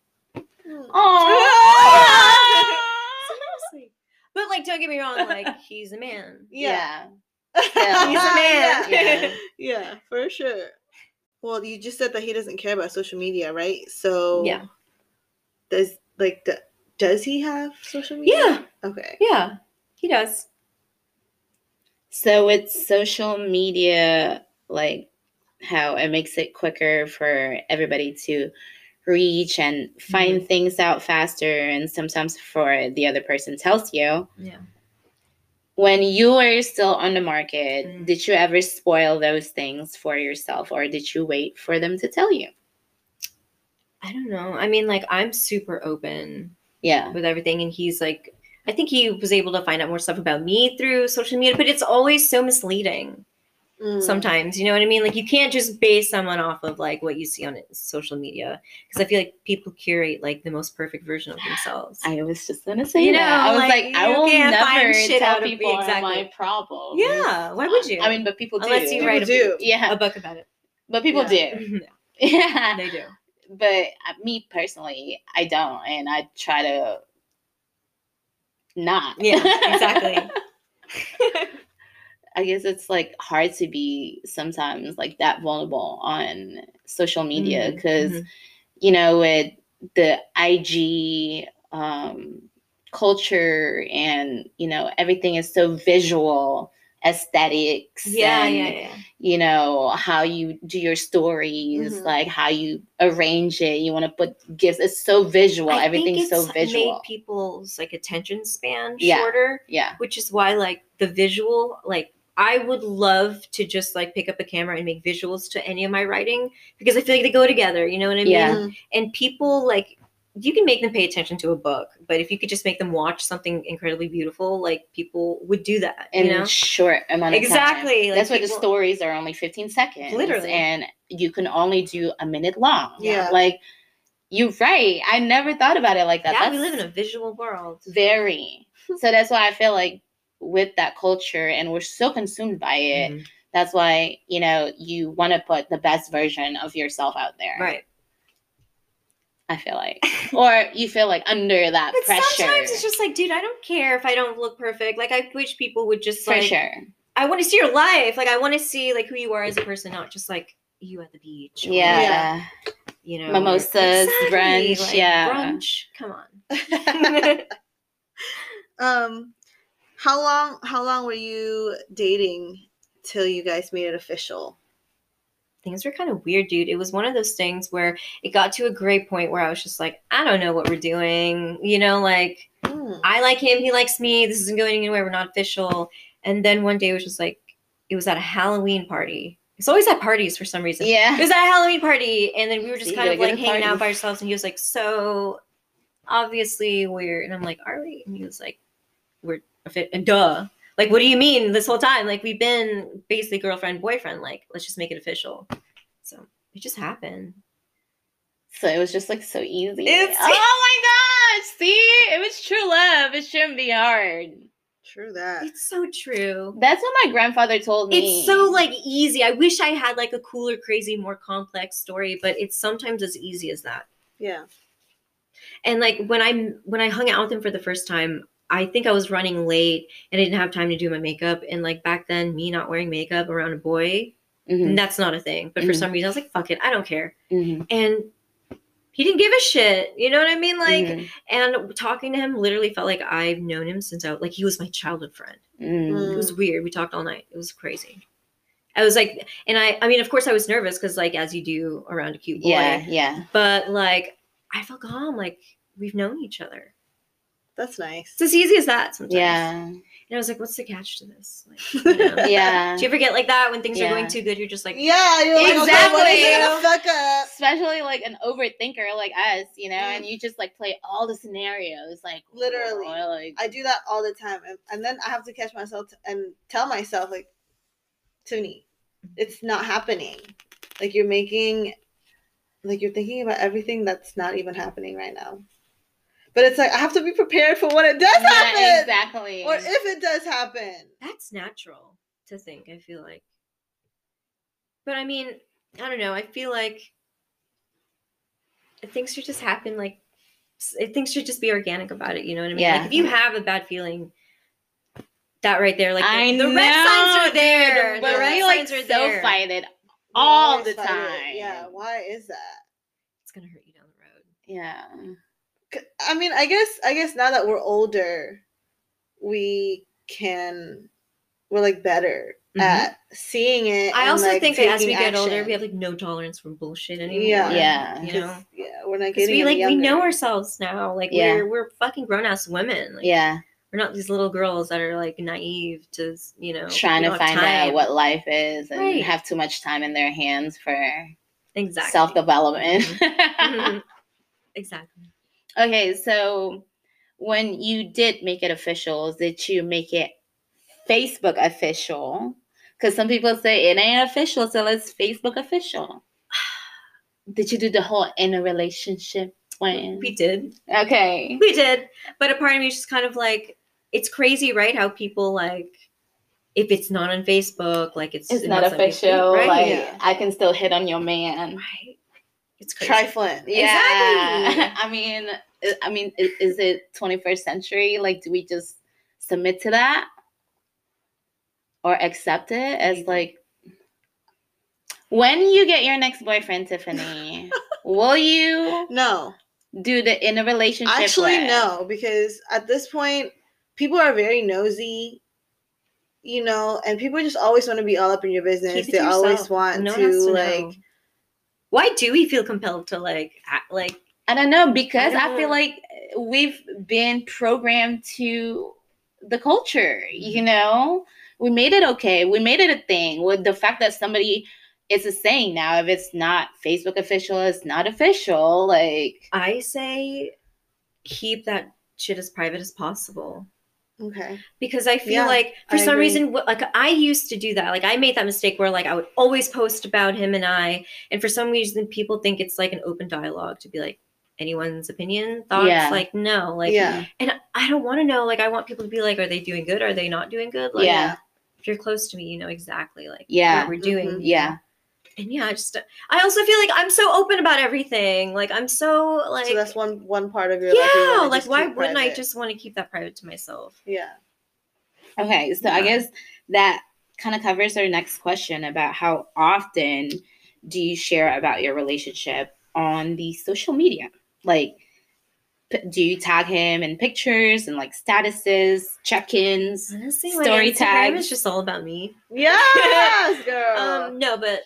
Oh, Seriously. But like, don't get me wrong, like he's a man. yeah. He's a man. Yeah. Yeah, for sure. Well, you just said that he doesn't care about social media, right? So Yeah. Does he have social media? Yeah. Okay. Yeah, he does. So with social media, like how it makes it quicker for everybody to reach and find things out faster, and sometimes before the other person tells you. Yeah. When you were still on the market, did you ever spoil those things for yourself, or did you wait for them to tell you? I don't know. I mean, like, I'm super open Yeah. with everything. And he's like, I think he was able to find out more stuff about me through social media, but it's always so misleading sometimes. You know what I mean? Like, you can't just base someone off of like what you see on social media, because I feel like people curate like the most perfect version of themselves. I was just going to say You that. know, I was like, like, I you will can't find never shit tell out of- people exactly. my problems. Yeah, why would you? I mean, but people do. Unless you write do. a book about it. But people Yeah. do. Yeah. They do. But me personally, I don't. And I try to not. Yeah, exactly. I guess it's like hard to be sometimes like that vulnerable on social media because, you know, with the IG culture and, you know, everything is so visual, aesthetics. Yeah. You know, how you do your stories, like how you arrange it. You want to put gifts. It's so visual. I Everything's think it's so visual. made people's like attention span Yeah. shorter. Yeah. Which is why like the visual, like I would love to just like pick up a camera and make visuals to any of my writing, because I feel like they go together. You know what I mean? Yeah. And people like, you can make them pay attention to a book, but if you could just make them watch something incredibly beautiful, like people would do that. In you know? a short amount of time. Exactly. Like, That's why the people- stories are only 15 seconds. Literally. And you can only do a minute long. Yeah. Like, you're right. I never thought about it like that. Yeah, we That's live in a visual world. very. So that's why I feel like with that culture, and we're so consumed by it, that's why, you know, you want to put the best version of yourself out there. Right. I feel like. Or you feel like under that But pressure. sometimes it's just like, dude, I don't care if I don't look perfect. Like, I wish people would just For like, sure. I want to see your life. Like, I want to see like who you are as a person, not just like you at the beach. or, Yeah. you know, Mimosas, brunch, like, yeah. brunch. Come on. How long were you dating till you guys made it official? Things were kind of weird, dude. It was one of those things where it got to a great point where I was just like, I don't know what we're doing. You know, like, I like him, he likes me. This isn't going anywhere. We're not official. And then one day it was just like, it was at a Halloween party. It's always at parties for some reason. Yeah. It was at a Halloween party, and then we were just So you kind of gotta like get a hanging out party. by ourselves, and he was like, so obviously we're, and I'm like, are we? And he was like, we're, duh. Like, what do you mean this whole time? Like, we've been basically girlfriend, boyfriend. Like, let's just make it official. So it just happened. So it was just like so easy. It's- Oh my gosh. See? It was true love. It shouldn't be hard. True that. It's so true. That's what my grandfather told me. It's so like easy. I wish I had like a cooler, crazy, more complex story, but it's sometimes as easy as that. Yeah. And like when I hung out with him for the first time, I think I was running late and I didn't have time to do my makeup. And like back then, me not wearing makeup around a boy, Mhm. that's not a thing. But for some reason, I was like, fuck it, I don't care. Mhm. And he didn't give a shit. You know what I mean? Like, Mhm. and talking to him literally felt like I've known him since like he was my childhood friend. It was weird. We talked all night. It was crazy. I was like, and I mean, of course I was nervous because like, as you do around a cute boy. Yeah. But like, I felt calm. Like we've known each other. That's nice. It's as easy as that sometimes. Yeah. And I was like, what's the catch to this? Like, you know? Yeah. Do you ever get like that when things are Yeah. going too good? You're just like, Yeah, you're like, Exactly. okay, what is it gonna fuck up? Especially like an overthinker like us, you know, and you just like play all the scenarios, like Literally. oh, like I do that all the time, and then I have to catch myself and tell myself, like, Tuni, it's not happening. Like you're thinking about everything that's not even happening right now. But it's like I have to be prepared for when it does happen, exactly, or if it does happen. that's natural to think, I feel like. But I mean, I don't know. I feel like things should just happen. Like things should just be organic about it. You know what I mean? Yeah. Like if you have a bad feeling, that right there, like I the know, red signs are there. but The red we like signs are so there. fight it We all always the fight it. time. Yeah, why is that? It's gonna hurt you down the road. Yeah. I mean, I guess now that we're older, we're like better at seeing it. I and, also like, think that as we taking get older, action. we have like no tolerance for bullshit anymore. Yeah. You know, Yeah, we're not because getting we any know younger. ourselves now. Like Yeah. we're fucking grown ass women. Like, Yeah. we're not these little girls that are like naive to, you know, Trying we to don't have find time. out what life is and Right. have too much time in their hands for Exactly. self-development. Mhm. Exactly. Okay, so when you did make it official, did you make it Facebook official? Because some people say it ain't official, so let's Facebook official. Did you do the whole in a relationship plan? We did. Okay. We did. But a part of me is just kind of like, it's crazy, right? How people like, if it's not on Facebook, like it's It's not must be official. right? Like Yeah. I can still hit on your man. Right. It's crazy. Trifling. Yeah. Exactly. I mean, is it 21st century? Like, do we just submit to that or accept it as like? When you get your next boyfriend, Tiffany, will you No, do the in a relationship? actually, way? no, because at this point, people are very nosy, you know, and people just always want to be all up in your business. Keep it They to always yourself. want No one to, has to like, know. Why do we feel compelled to like act like? I don't know, because I I don't feel know. like we've been programmed to the culture, you know? We made it okay. We made it a thing. With the fact that somebody, it's a saying now, if it's not Facebook official, it's not official. Like, I say, keep that shit as private as possible. okay. Because I feel Yeah, like for I some agree. reason, like I used to do that. Like I made that mistake where like I would always post about him and I, and for some reason people think it's like an open dialogue to be like anyone's opinion, thoughts. Yeah. Like no, like Yeah. and I don't want to know. Like I want people to be like, are they doing good? Are they not doing good? Like, yeah, if you're close to me, you know exactly like Yeah. what we're doing. Mhm. yeah. And yeah, I also feel like I'm so open about everything. Like I'm so like So that's one part of your life. you yeah. wanna Like just why keep wouldn't I private. just want to keep that private to myself? Yeah. Okay, so I Yeah. guess that kind of covers our next question about how often do you share about your relationship on the social media? Like, do you tag him in pictures and like statuses, check-ins? Honestly, Story my Instagram tags. is just all about me. Yes, girl. No, but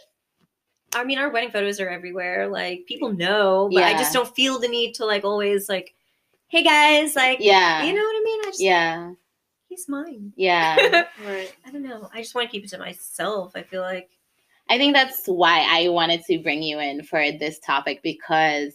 I mean, our wedding photos are everywhere. Like people know, but I Yeah. just don't feel the need to like always like, hey guys, like, Yeah. you know what I mean? I just, Yeah, he's mine. yeah. Right. I don't know. I just want to keep it to myself. I feel like I think that's why I wanted to bring you in for this topic, because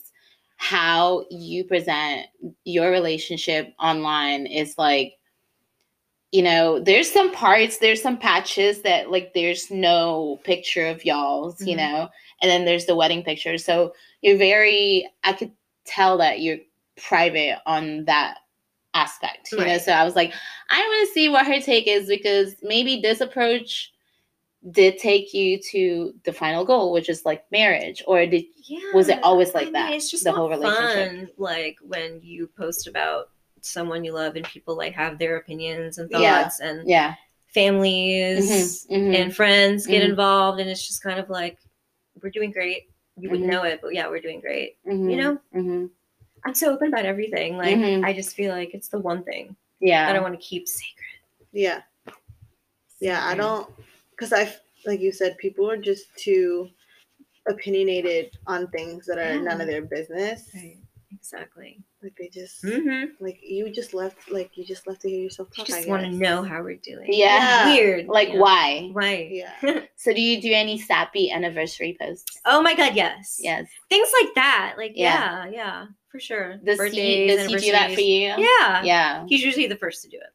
how you present your relationship online is like, you know, there's some patches that like there's no picture of y'all's, you Mhm. know, and then there's the wedding picture. So I could tell that you're private on that aspect, you know. Right. So I was like, I want to see what her take is, because maybe this approach did take you to the final goal, which is like marriage, or was it always like that, It's just the not whole relationship? fun, like when you post about someone you love and people like have their opinions and Yeah. thoughts and Yeah. families Mhm, mhm. and friends get Mhm. involved, and it's just kind of like we're doing great. you wouldn't know it, but yeah, we're doing great. Mhm. You know, Mhm. I'm so open about everything. Like, Mhm. I just feel like it's the one thing Yeah. that I want to keep secret. Yeah. Yeah, I Secret. don't, because like you said, people are just too opinionated on things that are none of their business. Right. Exactly. Like they just, Mm-hmm. like you just left to hear yourself talk. You I just want to guess. know how we're doing. Yeah. Weird. Like Yeah. why? Right. Yeah. So do you do any sappy anniversary posts? Oh my God, yes. Yes. Things like that. Like, Yeah. yeah, for sure. Does he do that for anniversaries. you? Yeah. Yeah. He's usually the first to do it.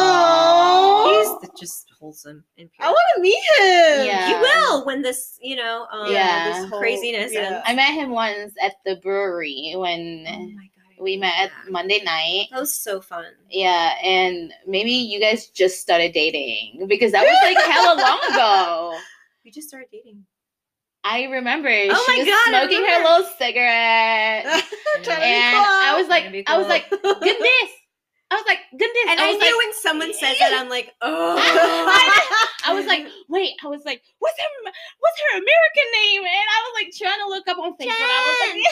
Oh. He's just wholesome and I pure. want to meet him. Yeah. You will when this, Yeah. this whole craziness ends. I met him once at the brewery when Oh my God. we met at Monday night. That was so fun. Yeah, and maybe you guys just started dating because that was like hella long ago. We just started dating. I remember Oh she my was God, I smoking her remember. little cigarette, Trying to be and cool. I was Trying to be like, cool. goodness. I was like, goodness. And I was knew like, when someone says that, I'm like, oh. I was like, wait. I was like, what's her American name? And I was like trying to look up on Facebook. I was like,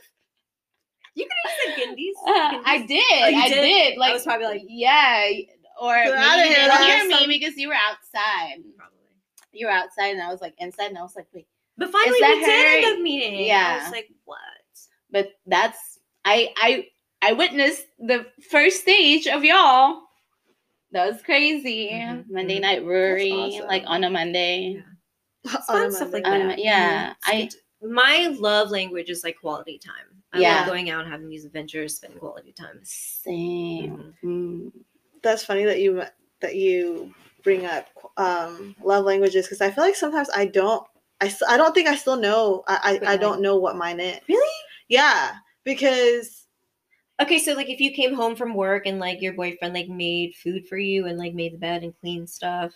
You could have said Gindies. I did. Oh, you I did? did. Like, I was probably like, yeah. Or Get maybe outta you here, didn't that's hear me some- because you were outside. probably. You were outside, and I was like inside, and I was like, wait. But finally, that we did her? end up meeting. Yeah. I was like, what? But that's I witnessed the first stage of y'all. That was crazy. Mhm, Monday mhm. night brewery, That's awesome. like on a Monday. It's On a fun stuff like Monday. that. Yeah, My love language is like quality time. I Yeah. love going out and having these adventures, spending quality time. Same. Mm. That's funny that you bring up love languages, because I feel like sometimes I don't think I still know. I don't know what mine is. Really? Yeah, because Okay, so like if you came home from work and like your boyfriend like made food for you and like made the bed and cleaned stuff,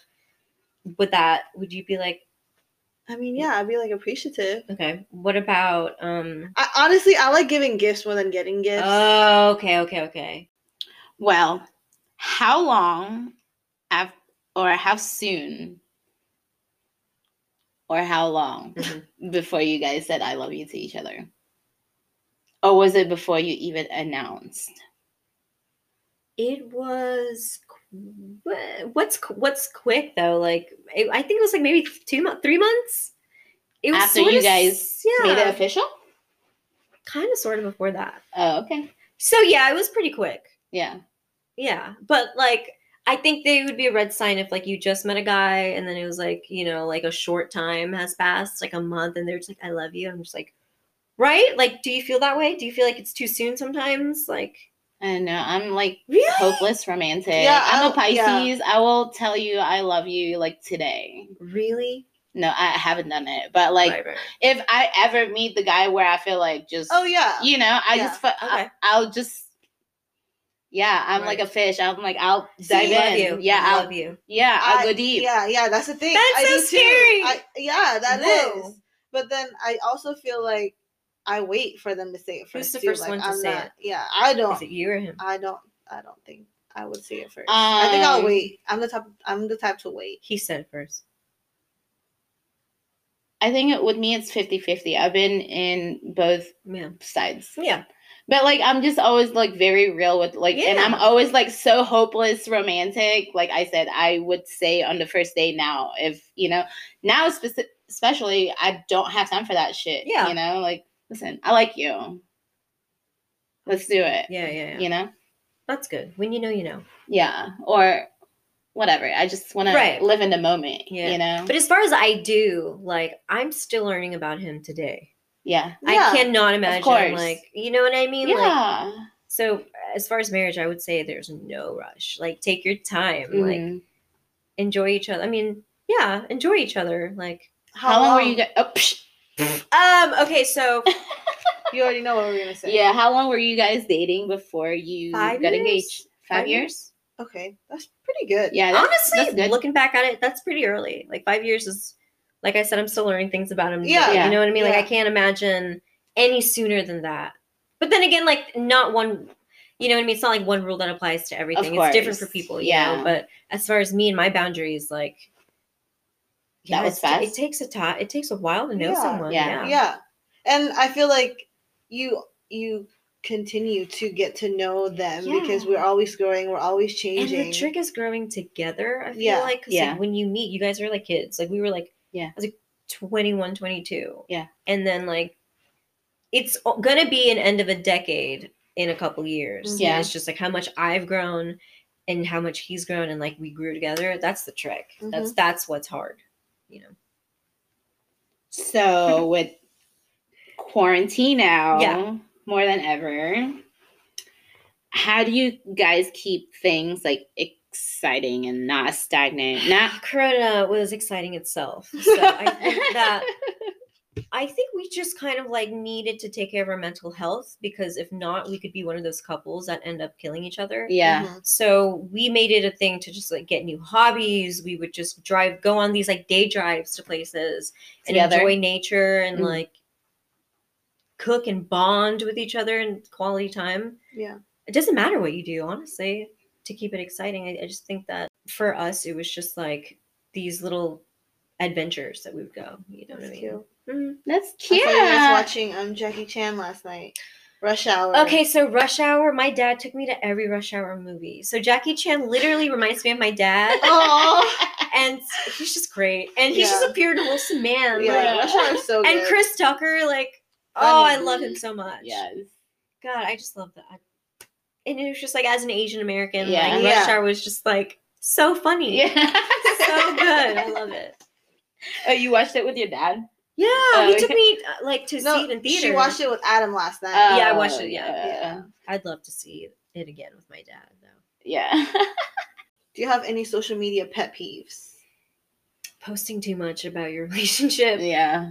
would you be like, I mean, yeah, I'd be like appreciative. okay, what about I like giving gifts more than getting gifts. Oh, okay. Well, how long or how soon or how long before you guys said I love you to each other? Or was it before you even announced? It was what's quick though? Like I think it was like maybe 3 months. It was After you guys made it official? Kind of sort of before that. Oh, okay. So yeah, it was pretty quick. Yeah. Yeah, but like I think they would be a red sign if like you just met a guy and then it was like, like a short time has passed, like a month, and they're just like, I love you. I'm just like, right? Like, do you feel that way? Do you feel like it's too soon sometimes? Like, I don't know. I'm like really? hopeless romantic. Yeah, I'm a Pisces. yeah. I will tell you I love you like today. Really? No, I haven't done it. But like Right. if I ever meet the guy where I feel like just Oh yeah. I I'll just I'm like a fish. I'm like I'll dive love in. you. Yeah, I love you. Yeah, I'll go deep. Yeah, that's the thing. That's I so do too. scary. That Whoa. is. But then I also feel like I wait for them to say it first. Who's the too. first Like, one to I'm say not, it? Yeah, I don't. Is it you or him? I don't think I would say it first. I think I'll wait. I'm the type to wait. He said first. I think with me it's 50-50. I've been in both Yeah. sides. Yeah. But like I'm just always like very real with like and I'm always like so hopeless romantic. Like I said, I would say on the first day now, if now especially I don't have time for that shit. Yeah. Like listen, I like you. Let's do it. Yeah. That's good. When you know, you know. Yeah. Or whatever. I just want to live in the moment. Yeah. But as far as I do, like I'm still learning about him today. Yeah. I cannot imagine, of course. like, you know what I mean? Yeah. Like, so as far as marriage, I would say there's no rush. Like, take your time. Like, enjoy each other. I mean, yeah, enjoy each other. Like, how long were you guys? Okay, so you already know what we're gonna say. Yeah. How long were you guys dating before you got engaged? 5 years. Okay, that's pretty good. Yeah. Honestly, good. looking back at it, that's pretty early. Like 5 years is. Like I said, I'm still learning things about him. Yeah. You know what I mean? Like, Yeah. I can't imagine any sooner than that. But then again, like, not one, you know what I mean? It's not like one rule that applies to everything. It's different for people, you know? But as far as me and my boundaries, like, that was fast. It takes a while to know someone. Yeah. And I feel like you continue to get to know them because we're always growing, we're always changing. And the trick is growing together, I feel Yeah. like. 'Cause, like, when you meet, you guys are like kids. Like, we were like, I was like 21, 22. Yeah. And then, like, it's going to be an end of a decade in a couple years. Yeah. And it's just like how much I've grown and how much he's grown and like we grew together. That's the trick. That's what's hard, you know. So with quarantine now, more than ever, how do you guys keep things like exciting and not stagnant? Corona was exciting itself. So I think we just kind of like needed to take care of our mental health, because if not, we could be one of those couples that end up killing each other. Yeah. So we made it a thing to just like get new hobbies. We would just go on these like day drives to places and enjoy nature and like cook and bond with each other and quality time. Yeah. It doesn't matter what you do, honestly, to keep it exciting. I just think that for us, it was just like these little adventures that we would go. You know what I mean? Cute. That's cute. I was watching Jackie Chan last night. Rush Hour. Okay, so Rush Hour, my dad took me to every Rush Hour movie. So Jackie Chan literally reminds me of my dad. And he's just great. And he's just a pure and wholesome man. Yeah, like, Rush Hour is so good. And Chris Tucker, like, I love him so much. Yes. God, I just love that. And it was just like, as an Asian American, Yeah. like, Rush Hour was just like so funny. Yeah. So good. I love it. Oh, you watched it with your dad? Yeah, he took me to see it in theater. She watched it with Adam last night. Yeah, I watched it. Yeah. I'd love to see it again with my dad, though. Yeah. Do you have any social media pet peeves? Posting too much about your relationship. Yeah.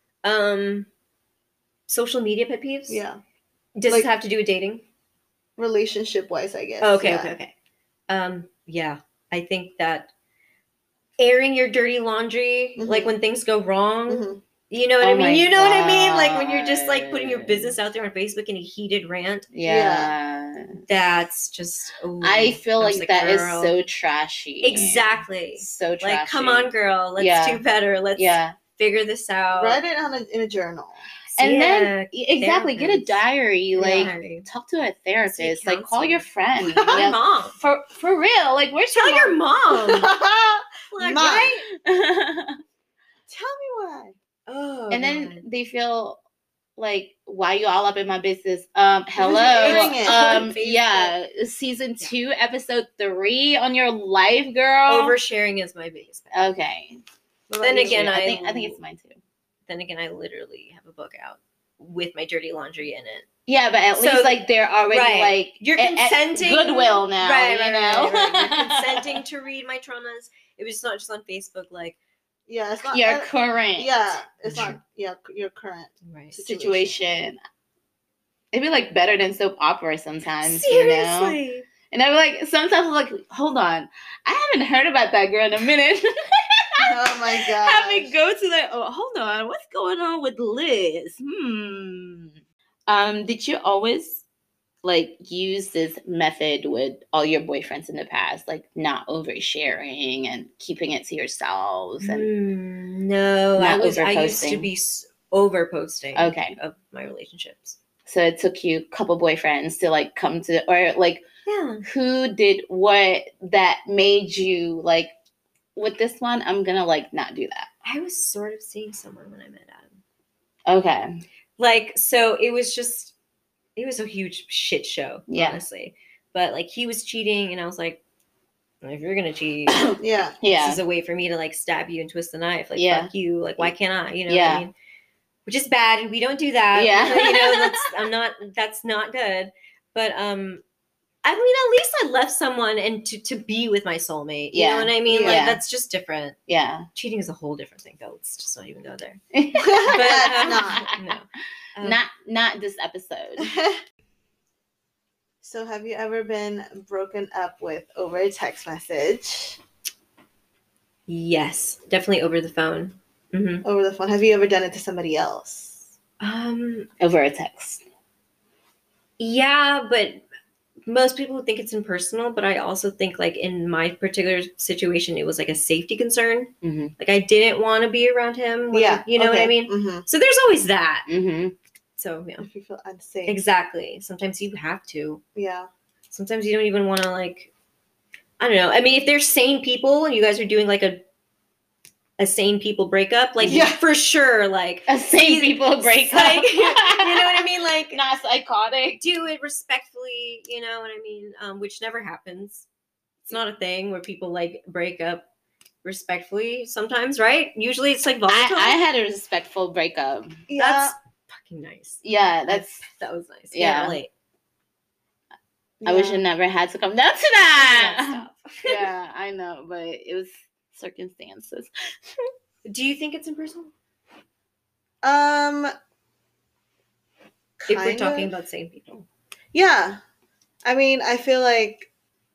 Social media pet peeves? Yeah. Does it have to do with dating? Relationship wise, I guess. Oh, okay. Yeah. I think that airing your dirty laundry, like when things go wrong, you know what I mean? You know what I mean? Like when you're just like putting your business out there on Facebook in a heated rant. Yeah. That's just, I feel like that is so trashy. Exactly. So trashy. Like, come on, girl. Let's do better. Let's figure this out. Write it in a journal. And then, exactly, get a diary. Like, talk to a therapist. Like, call your friend. Call your mom. For real. Like, where's your mom? Like, Mom. right? Tell me why. Oh, and then they feel like, why you all up in my business? Hello. Yeah. Season 2, episode 3 on your life, girl. Oversharing is my biggest pet. Okay. Then again, I think it's mine too. Then again, I literally have a book out with my dirty laundry in it. Yeah, but at least like they're already like you're consenting. Goodwill now, right? Right. You're consenting to read my traumas. It was not just on Facebook, like it's not your current. Yeah, it's not. Yeah, your current situation. It'd be like better than soap opera sometimes. Seriously. You know? And I'm like, sometimes I'm like, hold on, I haven't heard about that girl in a minute. Oh my god! Have me go to the. Oh, hold on, what's going on with Liz? Did you always like use this method with all your boyfriends in the past, like not oversharing and keeping it to yourselves? And no, I used to be over-posting. Okay. Of my relationships. So it took you a couple boyfriends to like come to, or like, who did what that made you like, with this one, I'm gonna like not do that. I was sort of seeing someone when I met Adam. Okay. Like, so it was a huge shit show, honestly. But like he was cheating and I was like, if you're gonna cheat, this is a way for me to like stab you and twist the knife. Like, fuck you. Like, why can't I? You know what I mean? Which is bad, and we don't do that. Yeah. You know, that's not good. But I mean, at least I left someone and to be with my soulmate. You know what I mean? Like, that's just different. Yeah. Cheating is a whole different thing, though. Let's just not even go there. But not this episode. So have you ever been broken up with over a text message? Yes, definitely over the phone. Mm-hmm. Over the phone. Have you ever done it to somebody else? Over a text. Yeah, but most people would think it's impersonal, but I also think like in my particular situation, it was like a safety concern. Mm-hmm. Like I didn't want to be around him. You know what I mean? Mm-hmm. So there's always that. Mm-hmm. So yeah, If you feel unsafe. exactly. Sometimes you have to. Yeah. Sometimes you don't even want to like, I don't know. I mean, if there's sane people and you guys are doing like a sane people breakup, like Yeah. for sure, like A sane people break like, up. you know what I mean? Like Not psychotic. do it respectfully, you know what I mean? Which never happens. It's not a thing where people like break up respectfully sometimes, right? Usually it's like volatile. I had a respectful breakup. Yeah. That's fucking nice. Yeah, That was nice. Yeah. Can't relate. I wish I never had to come down to that. Stop. Yeah, I know, but it was circumstances. Do you think it's impersonal? If we're Kind talking of. about sane people. Yeah. I mean, I feel like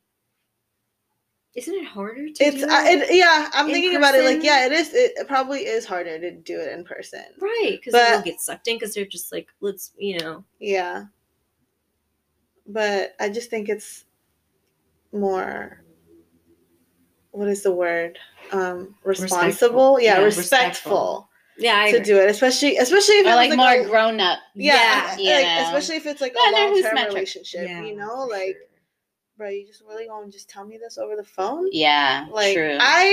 Isn't it harder to it's do it? yeah, I'm in thinking about it like, person? yeah, it probably is harder to do it in person. Right, because But- they'll get sucked in because they're just like, let's, you know. Yeah. But I just think it's more, what is the word? Responsible? Yeah, Yeah, respectful Yeah, I to agree. do it, especially if Or it's like more a, grown up. yeah, you like, know. especially if it's like Yeah, a they're who's long-term metric. relationship, Yeah, you know, for like, sure. bro, you just really want to just tell me this over the phone? Yeah, Like, true.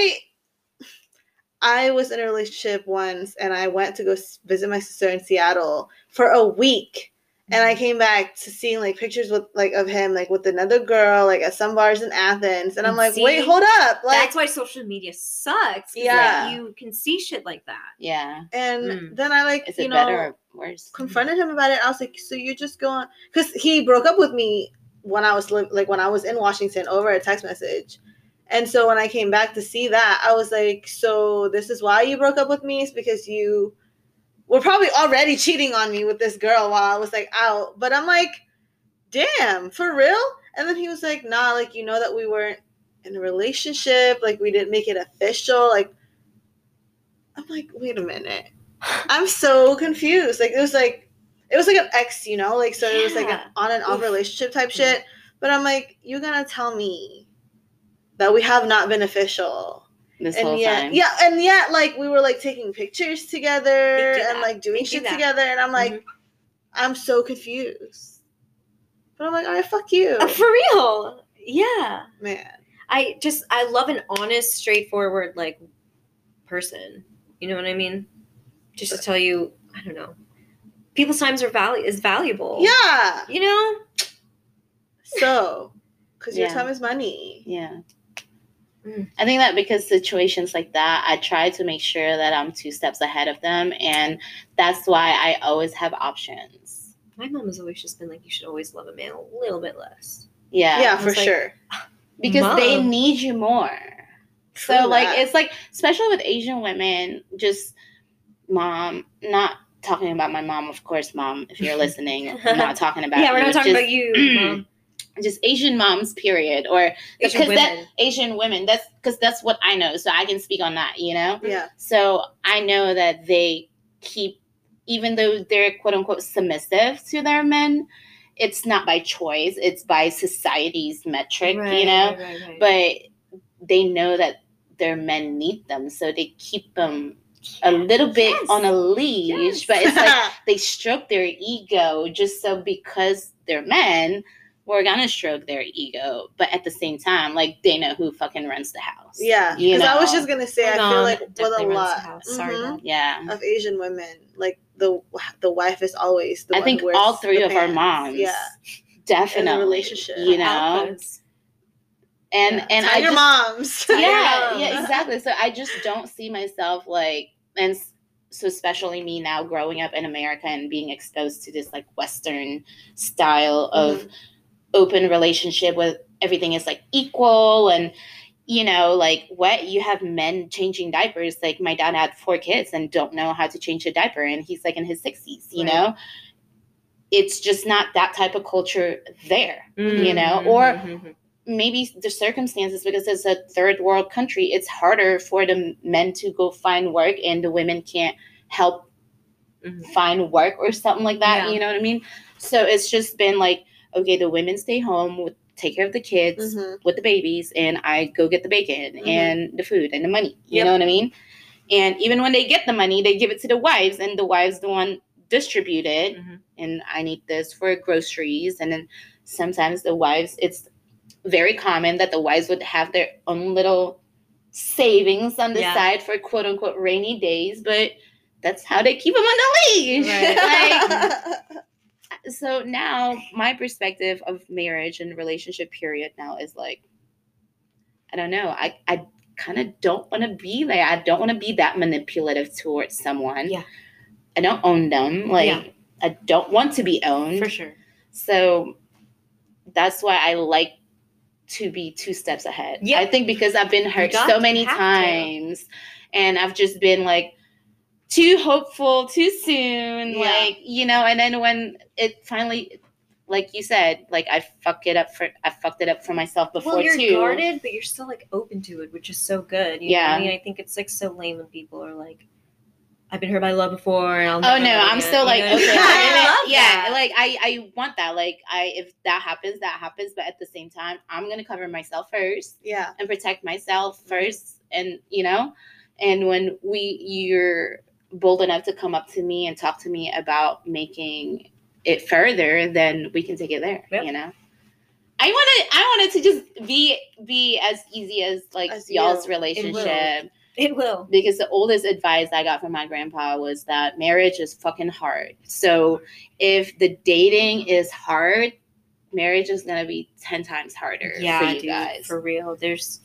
I was in a relationship once, and I went to go visit my sister in Seattle for a week, and I came back to seeing like pictures with like of him like with another girl like at some bars in Athens, and I'm And like, see, wait, hold up, like, That's why social media sucks. 'Cause, Yeah. like, you can see shit like that. Yeah. and then I like Is you it know better or worse? confronted him about it. I was like, so you're just going because he broke up with me when I was when I was in Washington over a text message. And so when I came back to see that, I was like, so this is why you broke up with me? It's because you were probably already cheating on me with this girl while I was like out. But I'm like, damn, for real? And then he was like, nah, like, you know that we weren't in a relationship. Like, we didn't make it official. Like, I'm like, wait a minute. I'm so confused. Like, it was like an ex, you know? Like, so it was like an Yeah. on and off Oof. relationship type shit. But I'm like, you're going to tell me that we have not been official. This And whole yet, time. yeah, and yet, like, we were, like, taking pictures together They do and, that. like, doing They do shit that. together. And I'm like, Mhm. I'm so confused. But I'm like, all right, fuck you. For real. Yeah. Man. I love an honest, straightforward, like, person. You know what I mean? Just to tell you, I don't know. People's times is valuable. Yeah. You know? So, because your Yeah. time is money. Yeah. Mm. I think that because situations like that, I try to make sure that I'm 2 steps ahead of them. And that's why I always have options. My mom has always just been like, you should always love a man a little bit less. Yeah. Yeah, I for was like, sure. Because they Mom. need you more. True So, like, that. it's like, especially with Asian women, just mom, not talking about my mom, of course, mom, if you're listening, I'm not talking about Yeah, we're you, not talking just- about you, Mom. Just Asian moms, period, or Asian because women. Asian women. That's what I know, so I can speak on that. You know, Yeah. so I know that they keep, even though they're quote unquote submissive to their men, it's not by choice; it's by society's metric. You know, Right. but they know that their men need them, so they keep them a little bit Yes. on a leash. Yes. But it's like they stroke their ego just so because they're men, we're gonna stroke their ego. But at the same time, like they know who fucking runs the house. Yeah. You Because I was know? just going to say, My I feel mom like with a definitely runs lot the house. Sorry, mhm, Mom. Yeah. of Asian women, like the wife is always the I one think who wears all 3 the of our pants. moms, Yeah. definitely, in a relationship. you know, Alphas. and Yeah. and I Tiger just, moms. yeah, moms. yeah, exactly. So I just don't see myself like, and so especially me now growing up in America and being exposed to this like Western style of open relationship with everything is like equal and you know like what you have men changing diapers. Like my dad had 4 kids and don't know how to change a diaper, and he's like in his 60s. You Right. know, it's just not that type of culture there. You know, Mhm, or mhm. maybe the circumstances because it's a third world country, it's harder for the men to go find work and the women can't help Mhm. find work or something like that. Yeah. You know what I mean? So it's just been like, okay, the women stay home, take care of the kids with the babies, and I go get the bacon and the food and the money. You know what I mean? And even when they get the money, they give it to the wives, and the wives the one distribute it. And I need this for groceries. And then sometimes the wives, it's very common that the wives would have their own little savings on the side for quote unquote rainy days, but that's how they keep them on the leash. Right. So now my perspective of marriage and relationship period now is like, I don't know. I kind of don't want to be there. I don't want to be that manipulative towards someone. Yeah. I don't own them. Like, I don't want to be owned. For sure. So that's why I like to be 2 steps ahead. Yep. I think because I've been hurt so many times and I've just been like too hopeful too soon. Yeah. Like, you know, and then when it finally, like you said, like I fucked it up for myself before too. Well, you're guarded, but you're still like open to it, which is so good. You know what I mean? I think it's like so lame when people are like, I've been hurt by love before. And I'm still like, okay. Yeah, like I want that. Like if that happens, that happens. But at the same time, I'm gonna cover myself first. Yeah. And protect myself first. And you know, and when you're bold enough to come up to me and talk to me about making it further, then we can take it there. Yep. You know. I wanted to just be as easy as like y'all's relationship. It will. Because the oldest advice I got from my grandpa was that marriage is fucking hard. So if the dating is hard, marriage is going to be 10 times harder for you guys. For real. There's...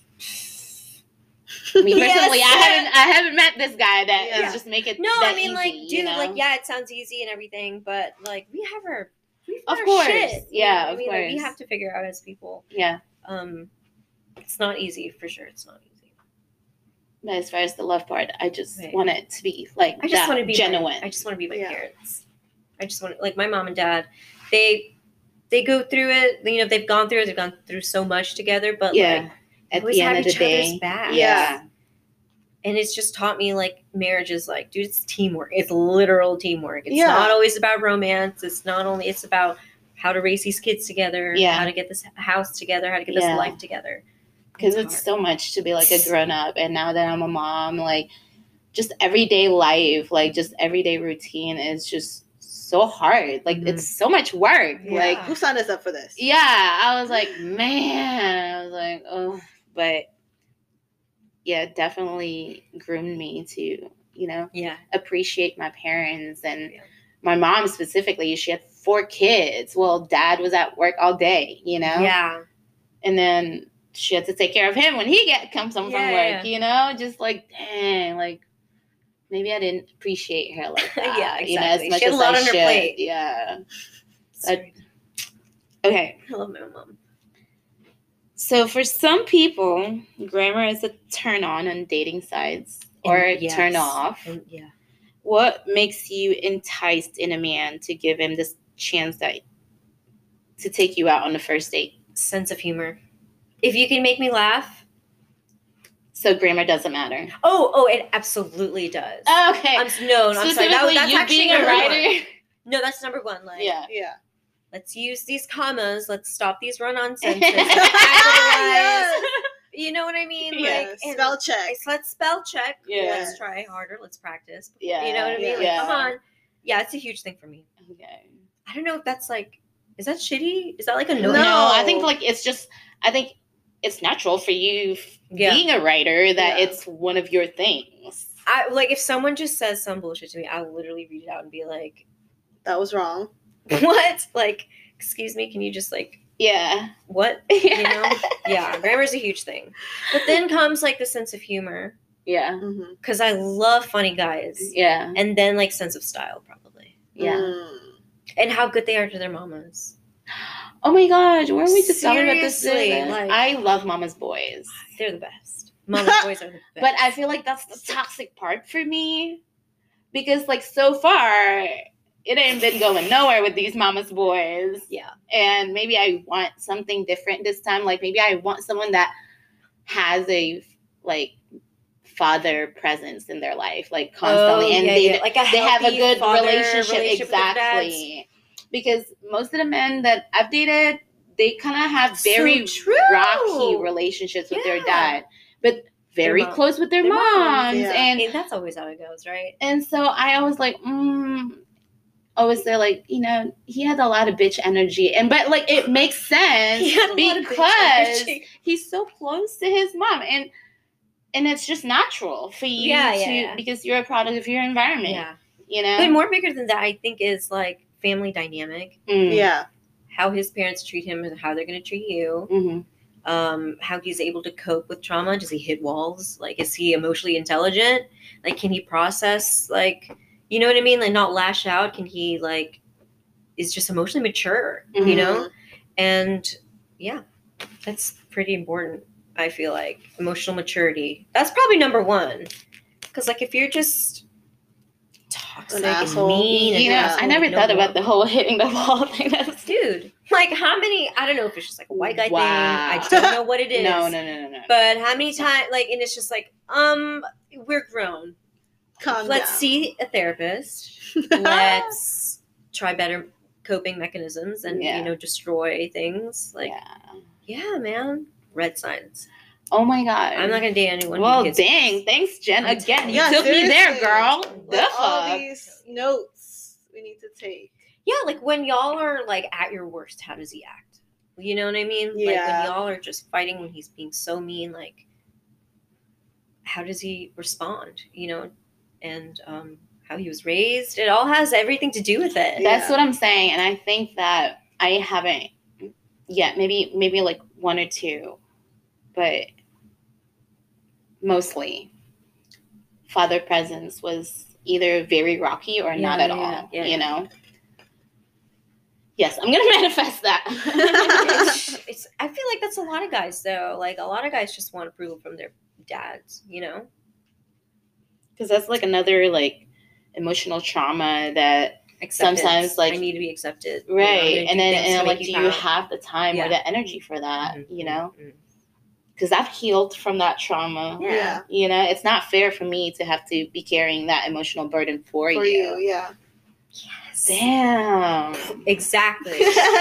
Me personally, I haven't met this guy that is just make it that easy, like, dude, you know? like, yeah, it sounds easy and everything, but, like, we've got of our course. Shit, yeah, of course. Like, we have to figure out as people. Yeah. It's not easy, for sure. It's not easy. But as far as the love part, I just want it to be like I just want to be genuine. I just want to be my parents. I just want like my mom and dad. They go through it. You know, they've gone through so much together. But like at the end of the day, back. Yeah. And it's just taught me like marriage is like, dude, it's teamwork. It's literal teamwork. It's not always about romance. It's about how to raise these kids together. How to get this house together. How to get this life together. Because it's so much to be like a grown up, and now that I'm a mom, like just everyday life, like just everyday routine is just so hard. Like it's so much work. Yeah. Like who signed us up for this? Yeah, I was like, man, I was like, oh, but yeah, definitely groomed me to, you know, appreciate my parents and my mom specifically. She had 4 kids. Well, dad was at work all day, you know. Yeah, and then she had to take care of him when he comes home from work, you know? Just like, dang, like, maybe I didn't appreciate her like that. Yeah, exactly. You know, as much she had as a lot I on her should. plate. Yeah. Okay. I love my mom. So for some people, grammar is a turn on dating sites or turn off. What makes you enticed in a man to give him this chance to take you out on the first date? Sense of humor. If you can make me laugh. So grammar doesn't matter. Oh, it absolutely does. Okay. I'm sorry. That's you actually being a writer. No, that's number 1. Like, yeah. Let's use these commas. Let's stop these run-on sentences. You know what I mean? Yeah. Like, spell check. Let's spell check. Yeah. Let's try harder. Let's practice. Yeah. You know what I mean? Like, come on. Yeah, it's a huge thing for me. Okay. I don't know if that's like, is that shitty? Is that like a no? No, I think like I think it's natural for you being a writer that it's one of your things. I like if someone just says some bullshit to me, I'll literally read it out and be like, that was wrong. What? Like, excuse me, can you just like what? You know? Yeah, grammar's a huge thing. But then comes like the sense of humor. Yeah. Because I love funny guys. Yeah. And then like sense of style probably. Yeah. And how good they are to their mamas. Oh my gosh, weren't we just talking about this? Like, I love Mama's Boys. They're the best. Mama's Boys are the best. But I feel like that's the toxic part for me. Because like so far, it ain't been going nowhere with these Mama's Boys. Yeah. And maybe I want something different this time. Like maybe I want someone that has a like father presence in their life, like constantly. And they have a good relationship. Exactly. because most of the men that I've dated, they kind of have very So true. rocky relationships with their Yeah. dad, but very mom. close with their Their moms. Yeah. And That's always how it goes, right? and so I always like, always they're like, you know, he has a lot of bitch energy, but like it makes sense He had a lot of bitch because energy. he's so close to his mom, and it's just natural for you Yeah. because you're a product of your environment. Yeah. You know, But more bigger than that, I think, is like family dynamic. Yeah. How his parents treat him and how they're going to treat you. Mm-hmm. How he's able to cope with trauma. Does he hit walls? Like, is he emotionally intelligent? Like, can he process, like, you know what I mean? Like, not lash out. Can he, like, is just emotionally mature, you know? And yeah, that's pretty important, I feel like. Emotional maturity. That's probably number one. Because, like, if you're just toxic An and asshole. mean and You know, asshole, I never no thought more. about the whole hitting the wall thing. That's Dude, like, how many, I don't know if it's just like a white guy Wow. thing. I don't know what it is. no. But how many times, like, and it's just like, we're grown. Calm Let's down. see a therapist. Let's try better coping mechanisms and, Yeah. you know, destroy things. Like, yeah, man. Red signs. Oh my god. I'm not going to date anyone Well, who hits dang. Thanks, Jen. I'm Again, you Yeah, took me there, seriously. girl. With The all fuck? these notes we need to take. Yeah, like when y'all are like at your worst, how does he act? You know what I mean? Like Yeah. when y'all are just fighting, when he's being so mean, like how does he respond? You know, and how he was raised. It all has everything to do with it. Yeah. That's what I'm saying, and I think that I haven't yet. Maybe like one or two, but mostly father presence was either very rocky or not at all. Yeah. You know. Yes, I'm gonna manifest that. It's. I feel like that's a lot of guys though. Like a lot of guys just want approval from their dads. You know. Because that's like another like emotional trauma that Acceptance. sometimes like I need to be accepted. right, and then like do you count. have the time or Yeah. the energy for that? Mhm, You know, mhm. because I've healed from that trauma. Yeah. You know, it's not fair for me to have to be carrying that emotional burden for For you. you, yeah. Yes. Damn. Exactly.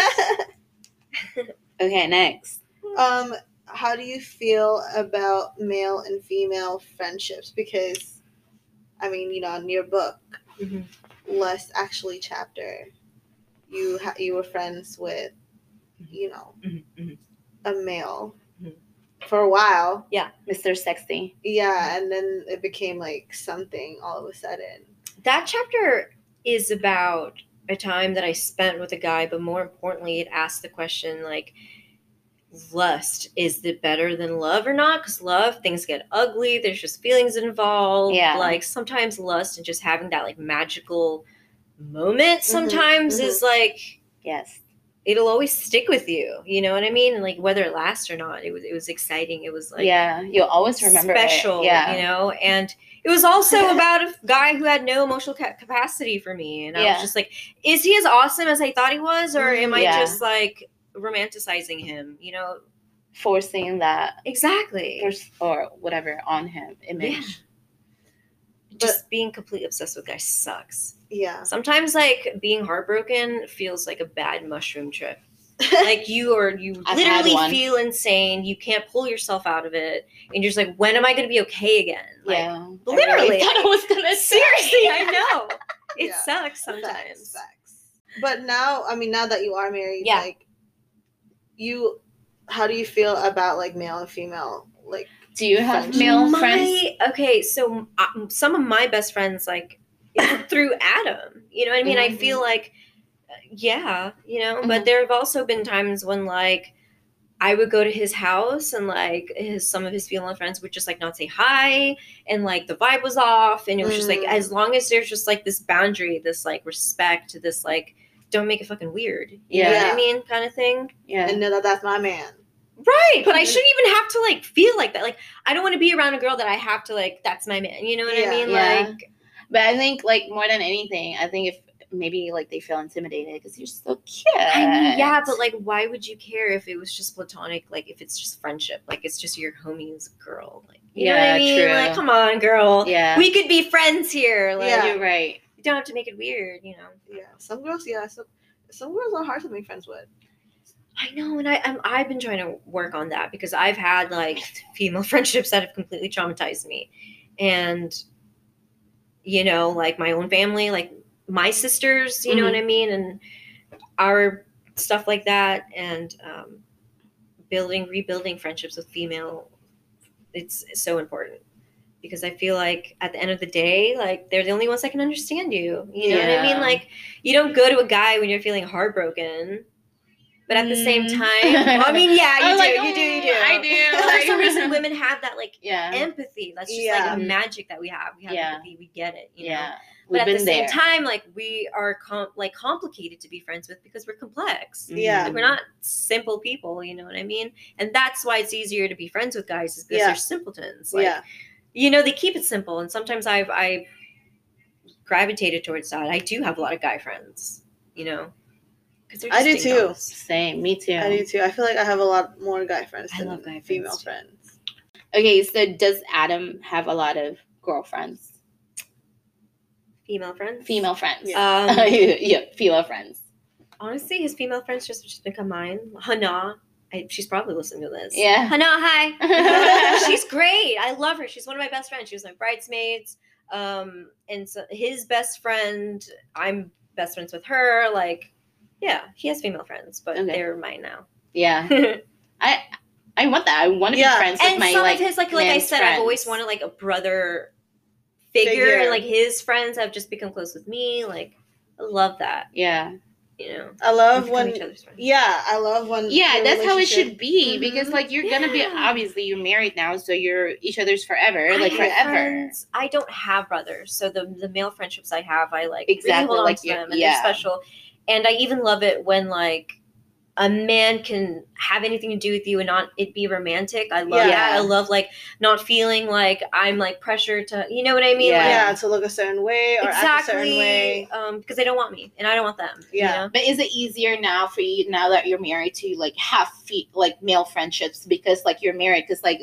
Okay, next. How do you feel about male and female friendships? Because, I mean, you know, in your book, Mhm. Lust Actually chapter, you were friends with, you know, Mhm, mhm. a male Mhm. for a while. Mr. Sexy. Yeah, and then it became like something all of a sudden. That chapter is about a time that I spent with a guy, but more importantly, it asks the question like, lust, is it better than love or not? Because love, things get ugly. There's just feelings involved. Yeah. Like sometimes lust and just having that like magical moment sometimes mhm. is like, Yes. it'll always stick with you. You know what I mean? And like whether it lasts or not, it was exciting. It was like yeah, you'll always remember special, it. Yeah. you know? And it was also about a guy who had no emotional capacity for me. And I Yeah. was just like, is he as awesome as I thought he was? Or am I Yeah. just like romanticizing him? You know? Forcing that Exactly. or whatever on him image. Just being completely obsessed with guys sucks. Yeah. Sometimes like being heartbroken feels like a bad mushroom trip. Like you I've had literally one. feel insane. You can't pull yourself out of it. And you're just like, when am I going to be okay again? Like, Yeah. literally. I really thought I was gonna seriously, die. I know. It Yeah. sucks sometimes. Facts. But now, I mean, now that you are married, Yeah. like, how do you feel about like male and female? Like, Do you have Friends. male friends? Okay, so some of my best friends, like, through Adam. You know what I mean? I Mhm. feel like, yeah, you know, but Mhm. there have also been times when, like, I would go to his house and, like, some of his female friends would just, like, not say hi. And, like, the vibe was off. And it was just, like, as long as there's just, like, this boundary, this, like, respect, this, like, don't make it fucking weird. You know what Yeah. I mean? Kind of thing. Yeah. and know that that's my man. Right, but I shouldn't even have to like feel like that. Like I don't want to be around a girl that I have to like. That's my man. You know what Yeah, I mean? yeah. Like, But I think like more than anything, I think if maybe like they feel intimidated because you're so cute. I mean, yeah, but like, why would you care if it was just platonic? Like, if it's just friendship, like it's just your homie's girl. Like, you know what Yeah, I mean? true. Like, come on, girl. Yeah. We could be friends here. Like, Yeah. You're right. you don't have to make it weird. You know? Yeah, some girls, yeah. So some girls are hard to make friends with. I know, and I've been trying to work on that because I've had like female friendships that have completely traumatized me, and like my own family, like my sisters, you know what I mean, and our stuff like that, and rebuilding friendships with female, it's so important because I feel like at the end of the day, like they're the only ones that can understand you. You know what I mean? Like you don't go to a guy when you're feeling heartbroken. But at the same time, I mean, yeah, you do. I do. But for some reason, women have that like Yeah. empathy. That's just like a magic that we have. We have Yeah. empathy. We get it. You know? Yeah. But We've at the been same there. time, like we are complicated to be friends with because we're complex. Yeah. Like, we're not simple people. You know what I mean? And that's why it's easier to be friends with guys is because Yeah. they're simpletons. Like, they keep it simple. And sometimes I gravitated towards that. I do have a lot of guy friends. I do too. Same. Me too. I do too. I feel like I have a lot more guy friends I than love guy female friends, friends. Okay, so does Adam have a lot of girlfriends? Female friends? Female friends. Yeah, female friends. Honestly, his female friends just become mine. Hana. She's probably listening to this. Yeah. Hana, hi. She's great. I love her. She's one of my best friends. She was my bridesmaids. And so his best friend, I'm best friends with her. Like, yeah, he has female friends, but they're mine now. Yeah. I want that. I want to be friends with and my some like of his like I said, friends. I've always wanted like a brother figure. And like his friends have just become close with me. Like, I love that. Yeah. I love We become when each other's friends. I love when Yeah, that's how it relationship- should be because like you're gonna be obviously you're married now, so you're each other's forever, like I have forever. friends. I don't have brothers, so the male friendships I have, I like Exactly, really hold on like to you're- them, and yeah. they're special. And I even love it when like a man can have anything to do with you and not it be romantic. I love that. I love like not feeling like I'm like pressured to, you know what I mean? Yeah. Like, to look a certain way or act a certain way. because they don't want me and I don't want them. Yeah. But is it easier now for you now that you're married to like have like male friendships because like you're married because like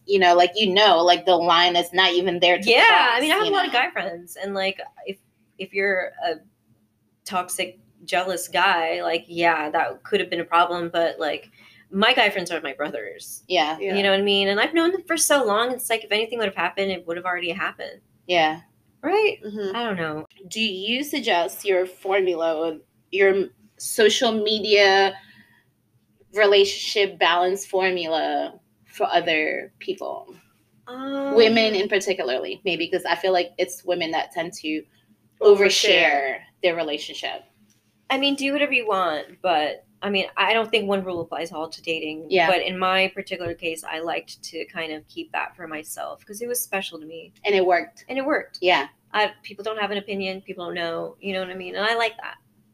the line is not even there to Yeah, cross, I mean I have a lot of guy friends, and like if you're a toxic jealous guy, like that could have been a problem, but like my guy friends are my brothers. Yeah. You know what I mean? And I've known them for so long, it's like if anything would have happened, it would have already happened. Yeah. Right? Mm-hmm. I don't know. Do you suggest your formula or your social media relationship balance formula for other people? Women in particularly, maybe, because I feel like it's women that tend to overshare their relationship. I mean, do whatever you want, but I mean, I don't think one rule applies all to dating. Yeah. But in my particular case, I liked to kind of keep that for myself because it was special to me. And it worked. Yeah. People don't have an opinion. People don't know. You know what I mean? And I like that.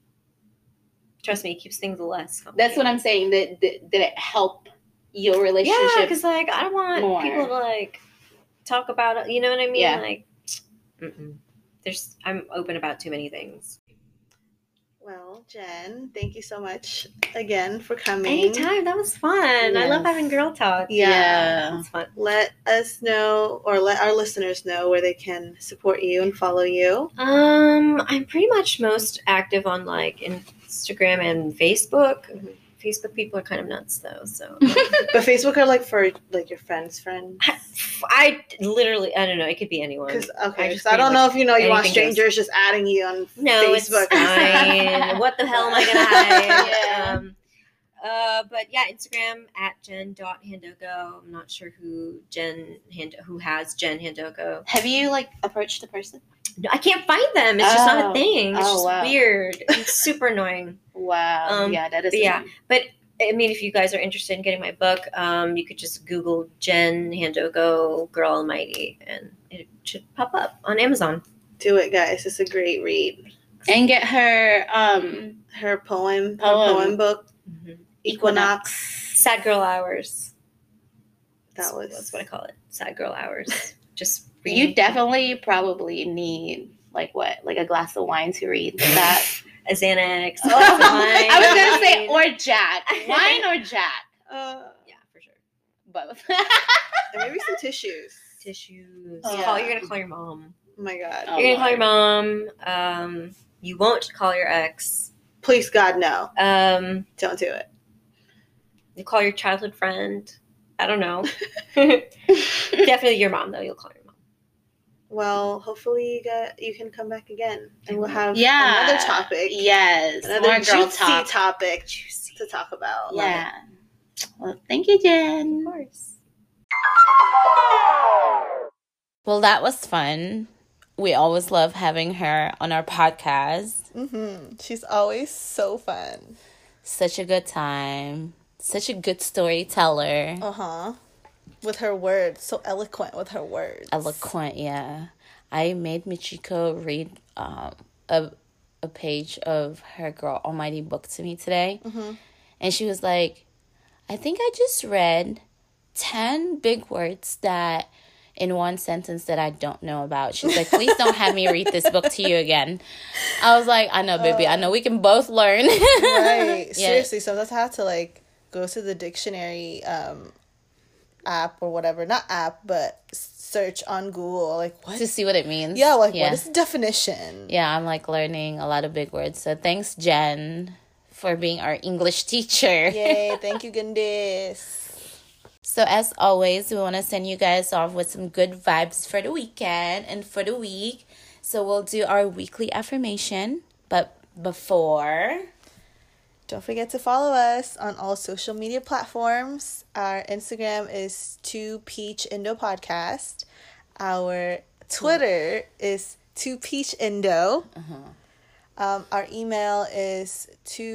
Trust me, it keeps things less complicated. That's what I'm saying. Did it help your relationship? Yeah, because like I don't want more. people to like talk about it. You know what I mean? Yeah. Like, I'm open about too many things. Well, Jen, thank you so much again for coming. Anytime. That was fun. I Yes. love having girl talk. Yeah. It's fun. Let us know, or let our listeners know, where they can support you and follow you. I'm pretty much most active on like Instagram and Facebook. Mhm. Facebook people are kind of nuts though, so But Facebook are like for like your friends' friends. I literally I don't know. It could be anyone. Because I okay, just so I don't pretty know much if you want anything strangers just adding you on No, Facebook. it's fine. What the hell am I gonna hide? Yeah. But yeah, Instagram at jen.handoko. I'm not sure who has Jen Handoko. Have you like approached the person? No, I can't find them. It's just not a thing. It's just wow. weird. It's super annoying. Wow. Yeah, that is. but yeah. I mean, if you guys are interested in getting my book, you could just Google Jen Handoko, Girl Almighty, and it should pop up on Amazon. Do it, guys. It's a great read. And get her Her poem book, Mm-hmm. Equinox. Sad Girl Hours. That's That's what I call it. Sad Girl Hours. Just You reading. definitely probably need like a glass of wine to read that. A Xanax. I was gonna say or Jack, wine or Jack, Yeah, for sure. both. And maybe some tissues. Tissues. Yeah. You're gonna call your mom. Oh my god. Oh, You're gonna call Lord. your mom. You won't call your ex. Please, God, no. Don't do it. You call your childhood friend. I don't know. Definitely your mom, though. You'll call your mom. Well, hopefully you can come back again, and we'll have another topic. Yes, another more girl juicy topic to talk about. Yeah. Well, thank you, Jen. Of course. Well, that was fun. We always love having her on our podcast. She's always so fun. Such a good time. Such a good storyteller. With her words. So eloquent with her words. Eloquent, yeah. I made Michiko read a page of her Girl Almighty book to me today. And she was like, I think I just read 10 big words that in one sentence that I don't know about. She's like, please don't have me read this book to you again. I was like, I know, baby. I know we can both learn. Right. Yeah. Seriously, sometimes I have to like go to the dictionary app or whatever. Not app, but search on Google. Like, what? To see what it means. Yeah, like, what is the definition? Yeah, I'm like learning a lot of big words. So thanks, Jen, for being our English teacher. Yay, thank you, Gundis. So as always, we want to send you guys off with some good vibes for the weekend and for the week. So we'll do our weekly affirmation. But before... Don't forget to follow us on all social media platforms. Our Instagram is 2peachindo podcast. Our Twitter is 2peachindo. Our email is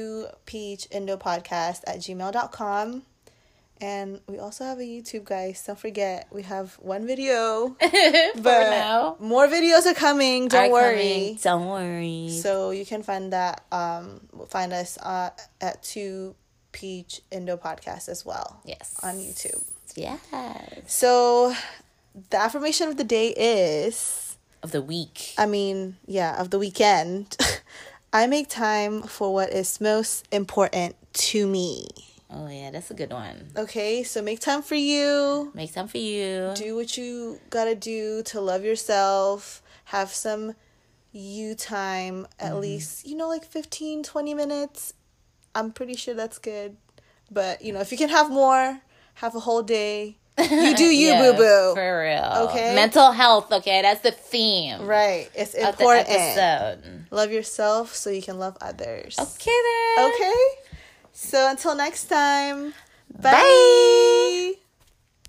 2peachindopodcast@gmail.com. And we also have a YouTube, guys. Don't forget, we have one video. For now. More videos are coming. Don't worry. Don't worry. So you can find that. Find us at 2 Peach Indo Podcast as well. Yes. On YouTube. Yes. So the affirmation of the day is... Of the week. of the weekend. I make time for what is most important to me. Oh, yeah, that's a good one. Okay, so make time for you. Make time for you. Do what you gotta do to love yourself. Have some you time, at least, like 15, 20 minutes. I'm pretty sure that's good. But, if you can have more, have a whole day. You do you, boo-boo. For real. Okay? Mental health, okay? That's the theme. Right. It's Of important. the episode. Love yourself so you can love others. Okay, then. Okay? So until next time, bye. Bye.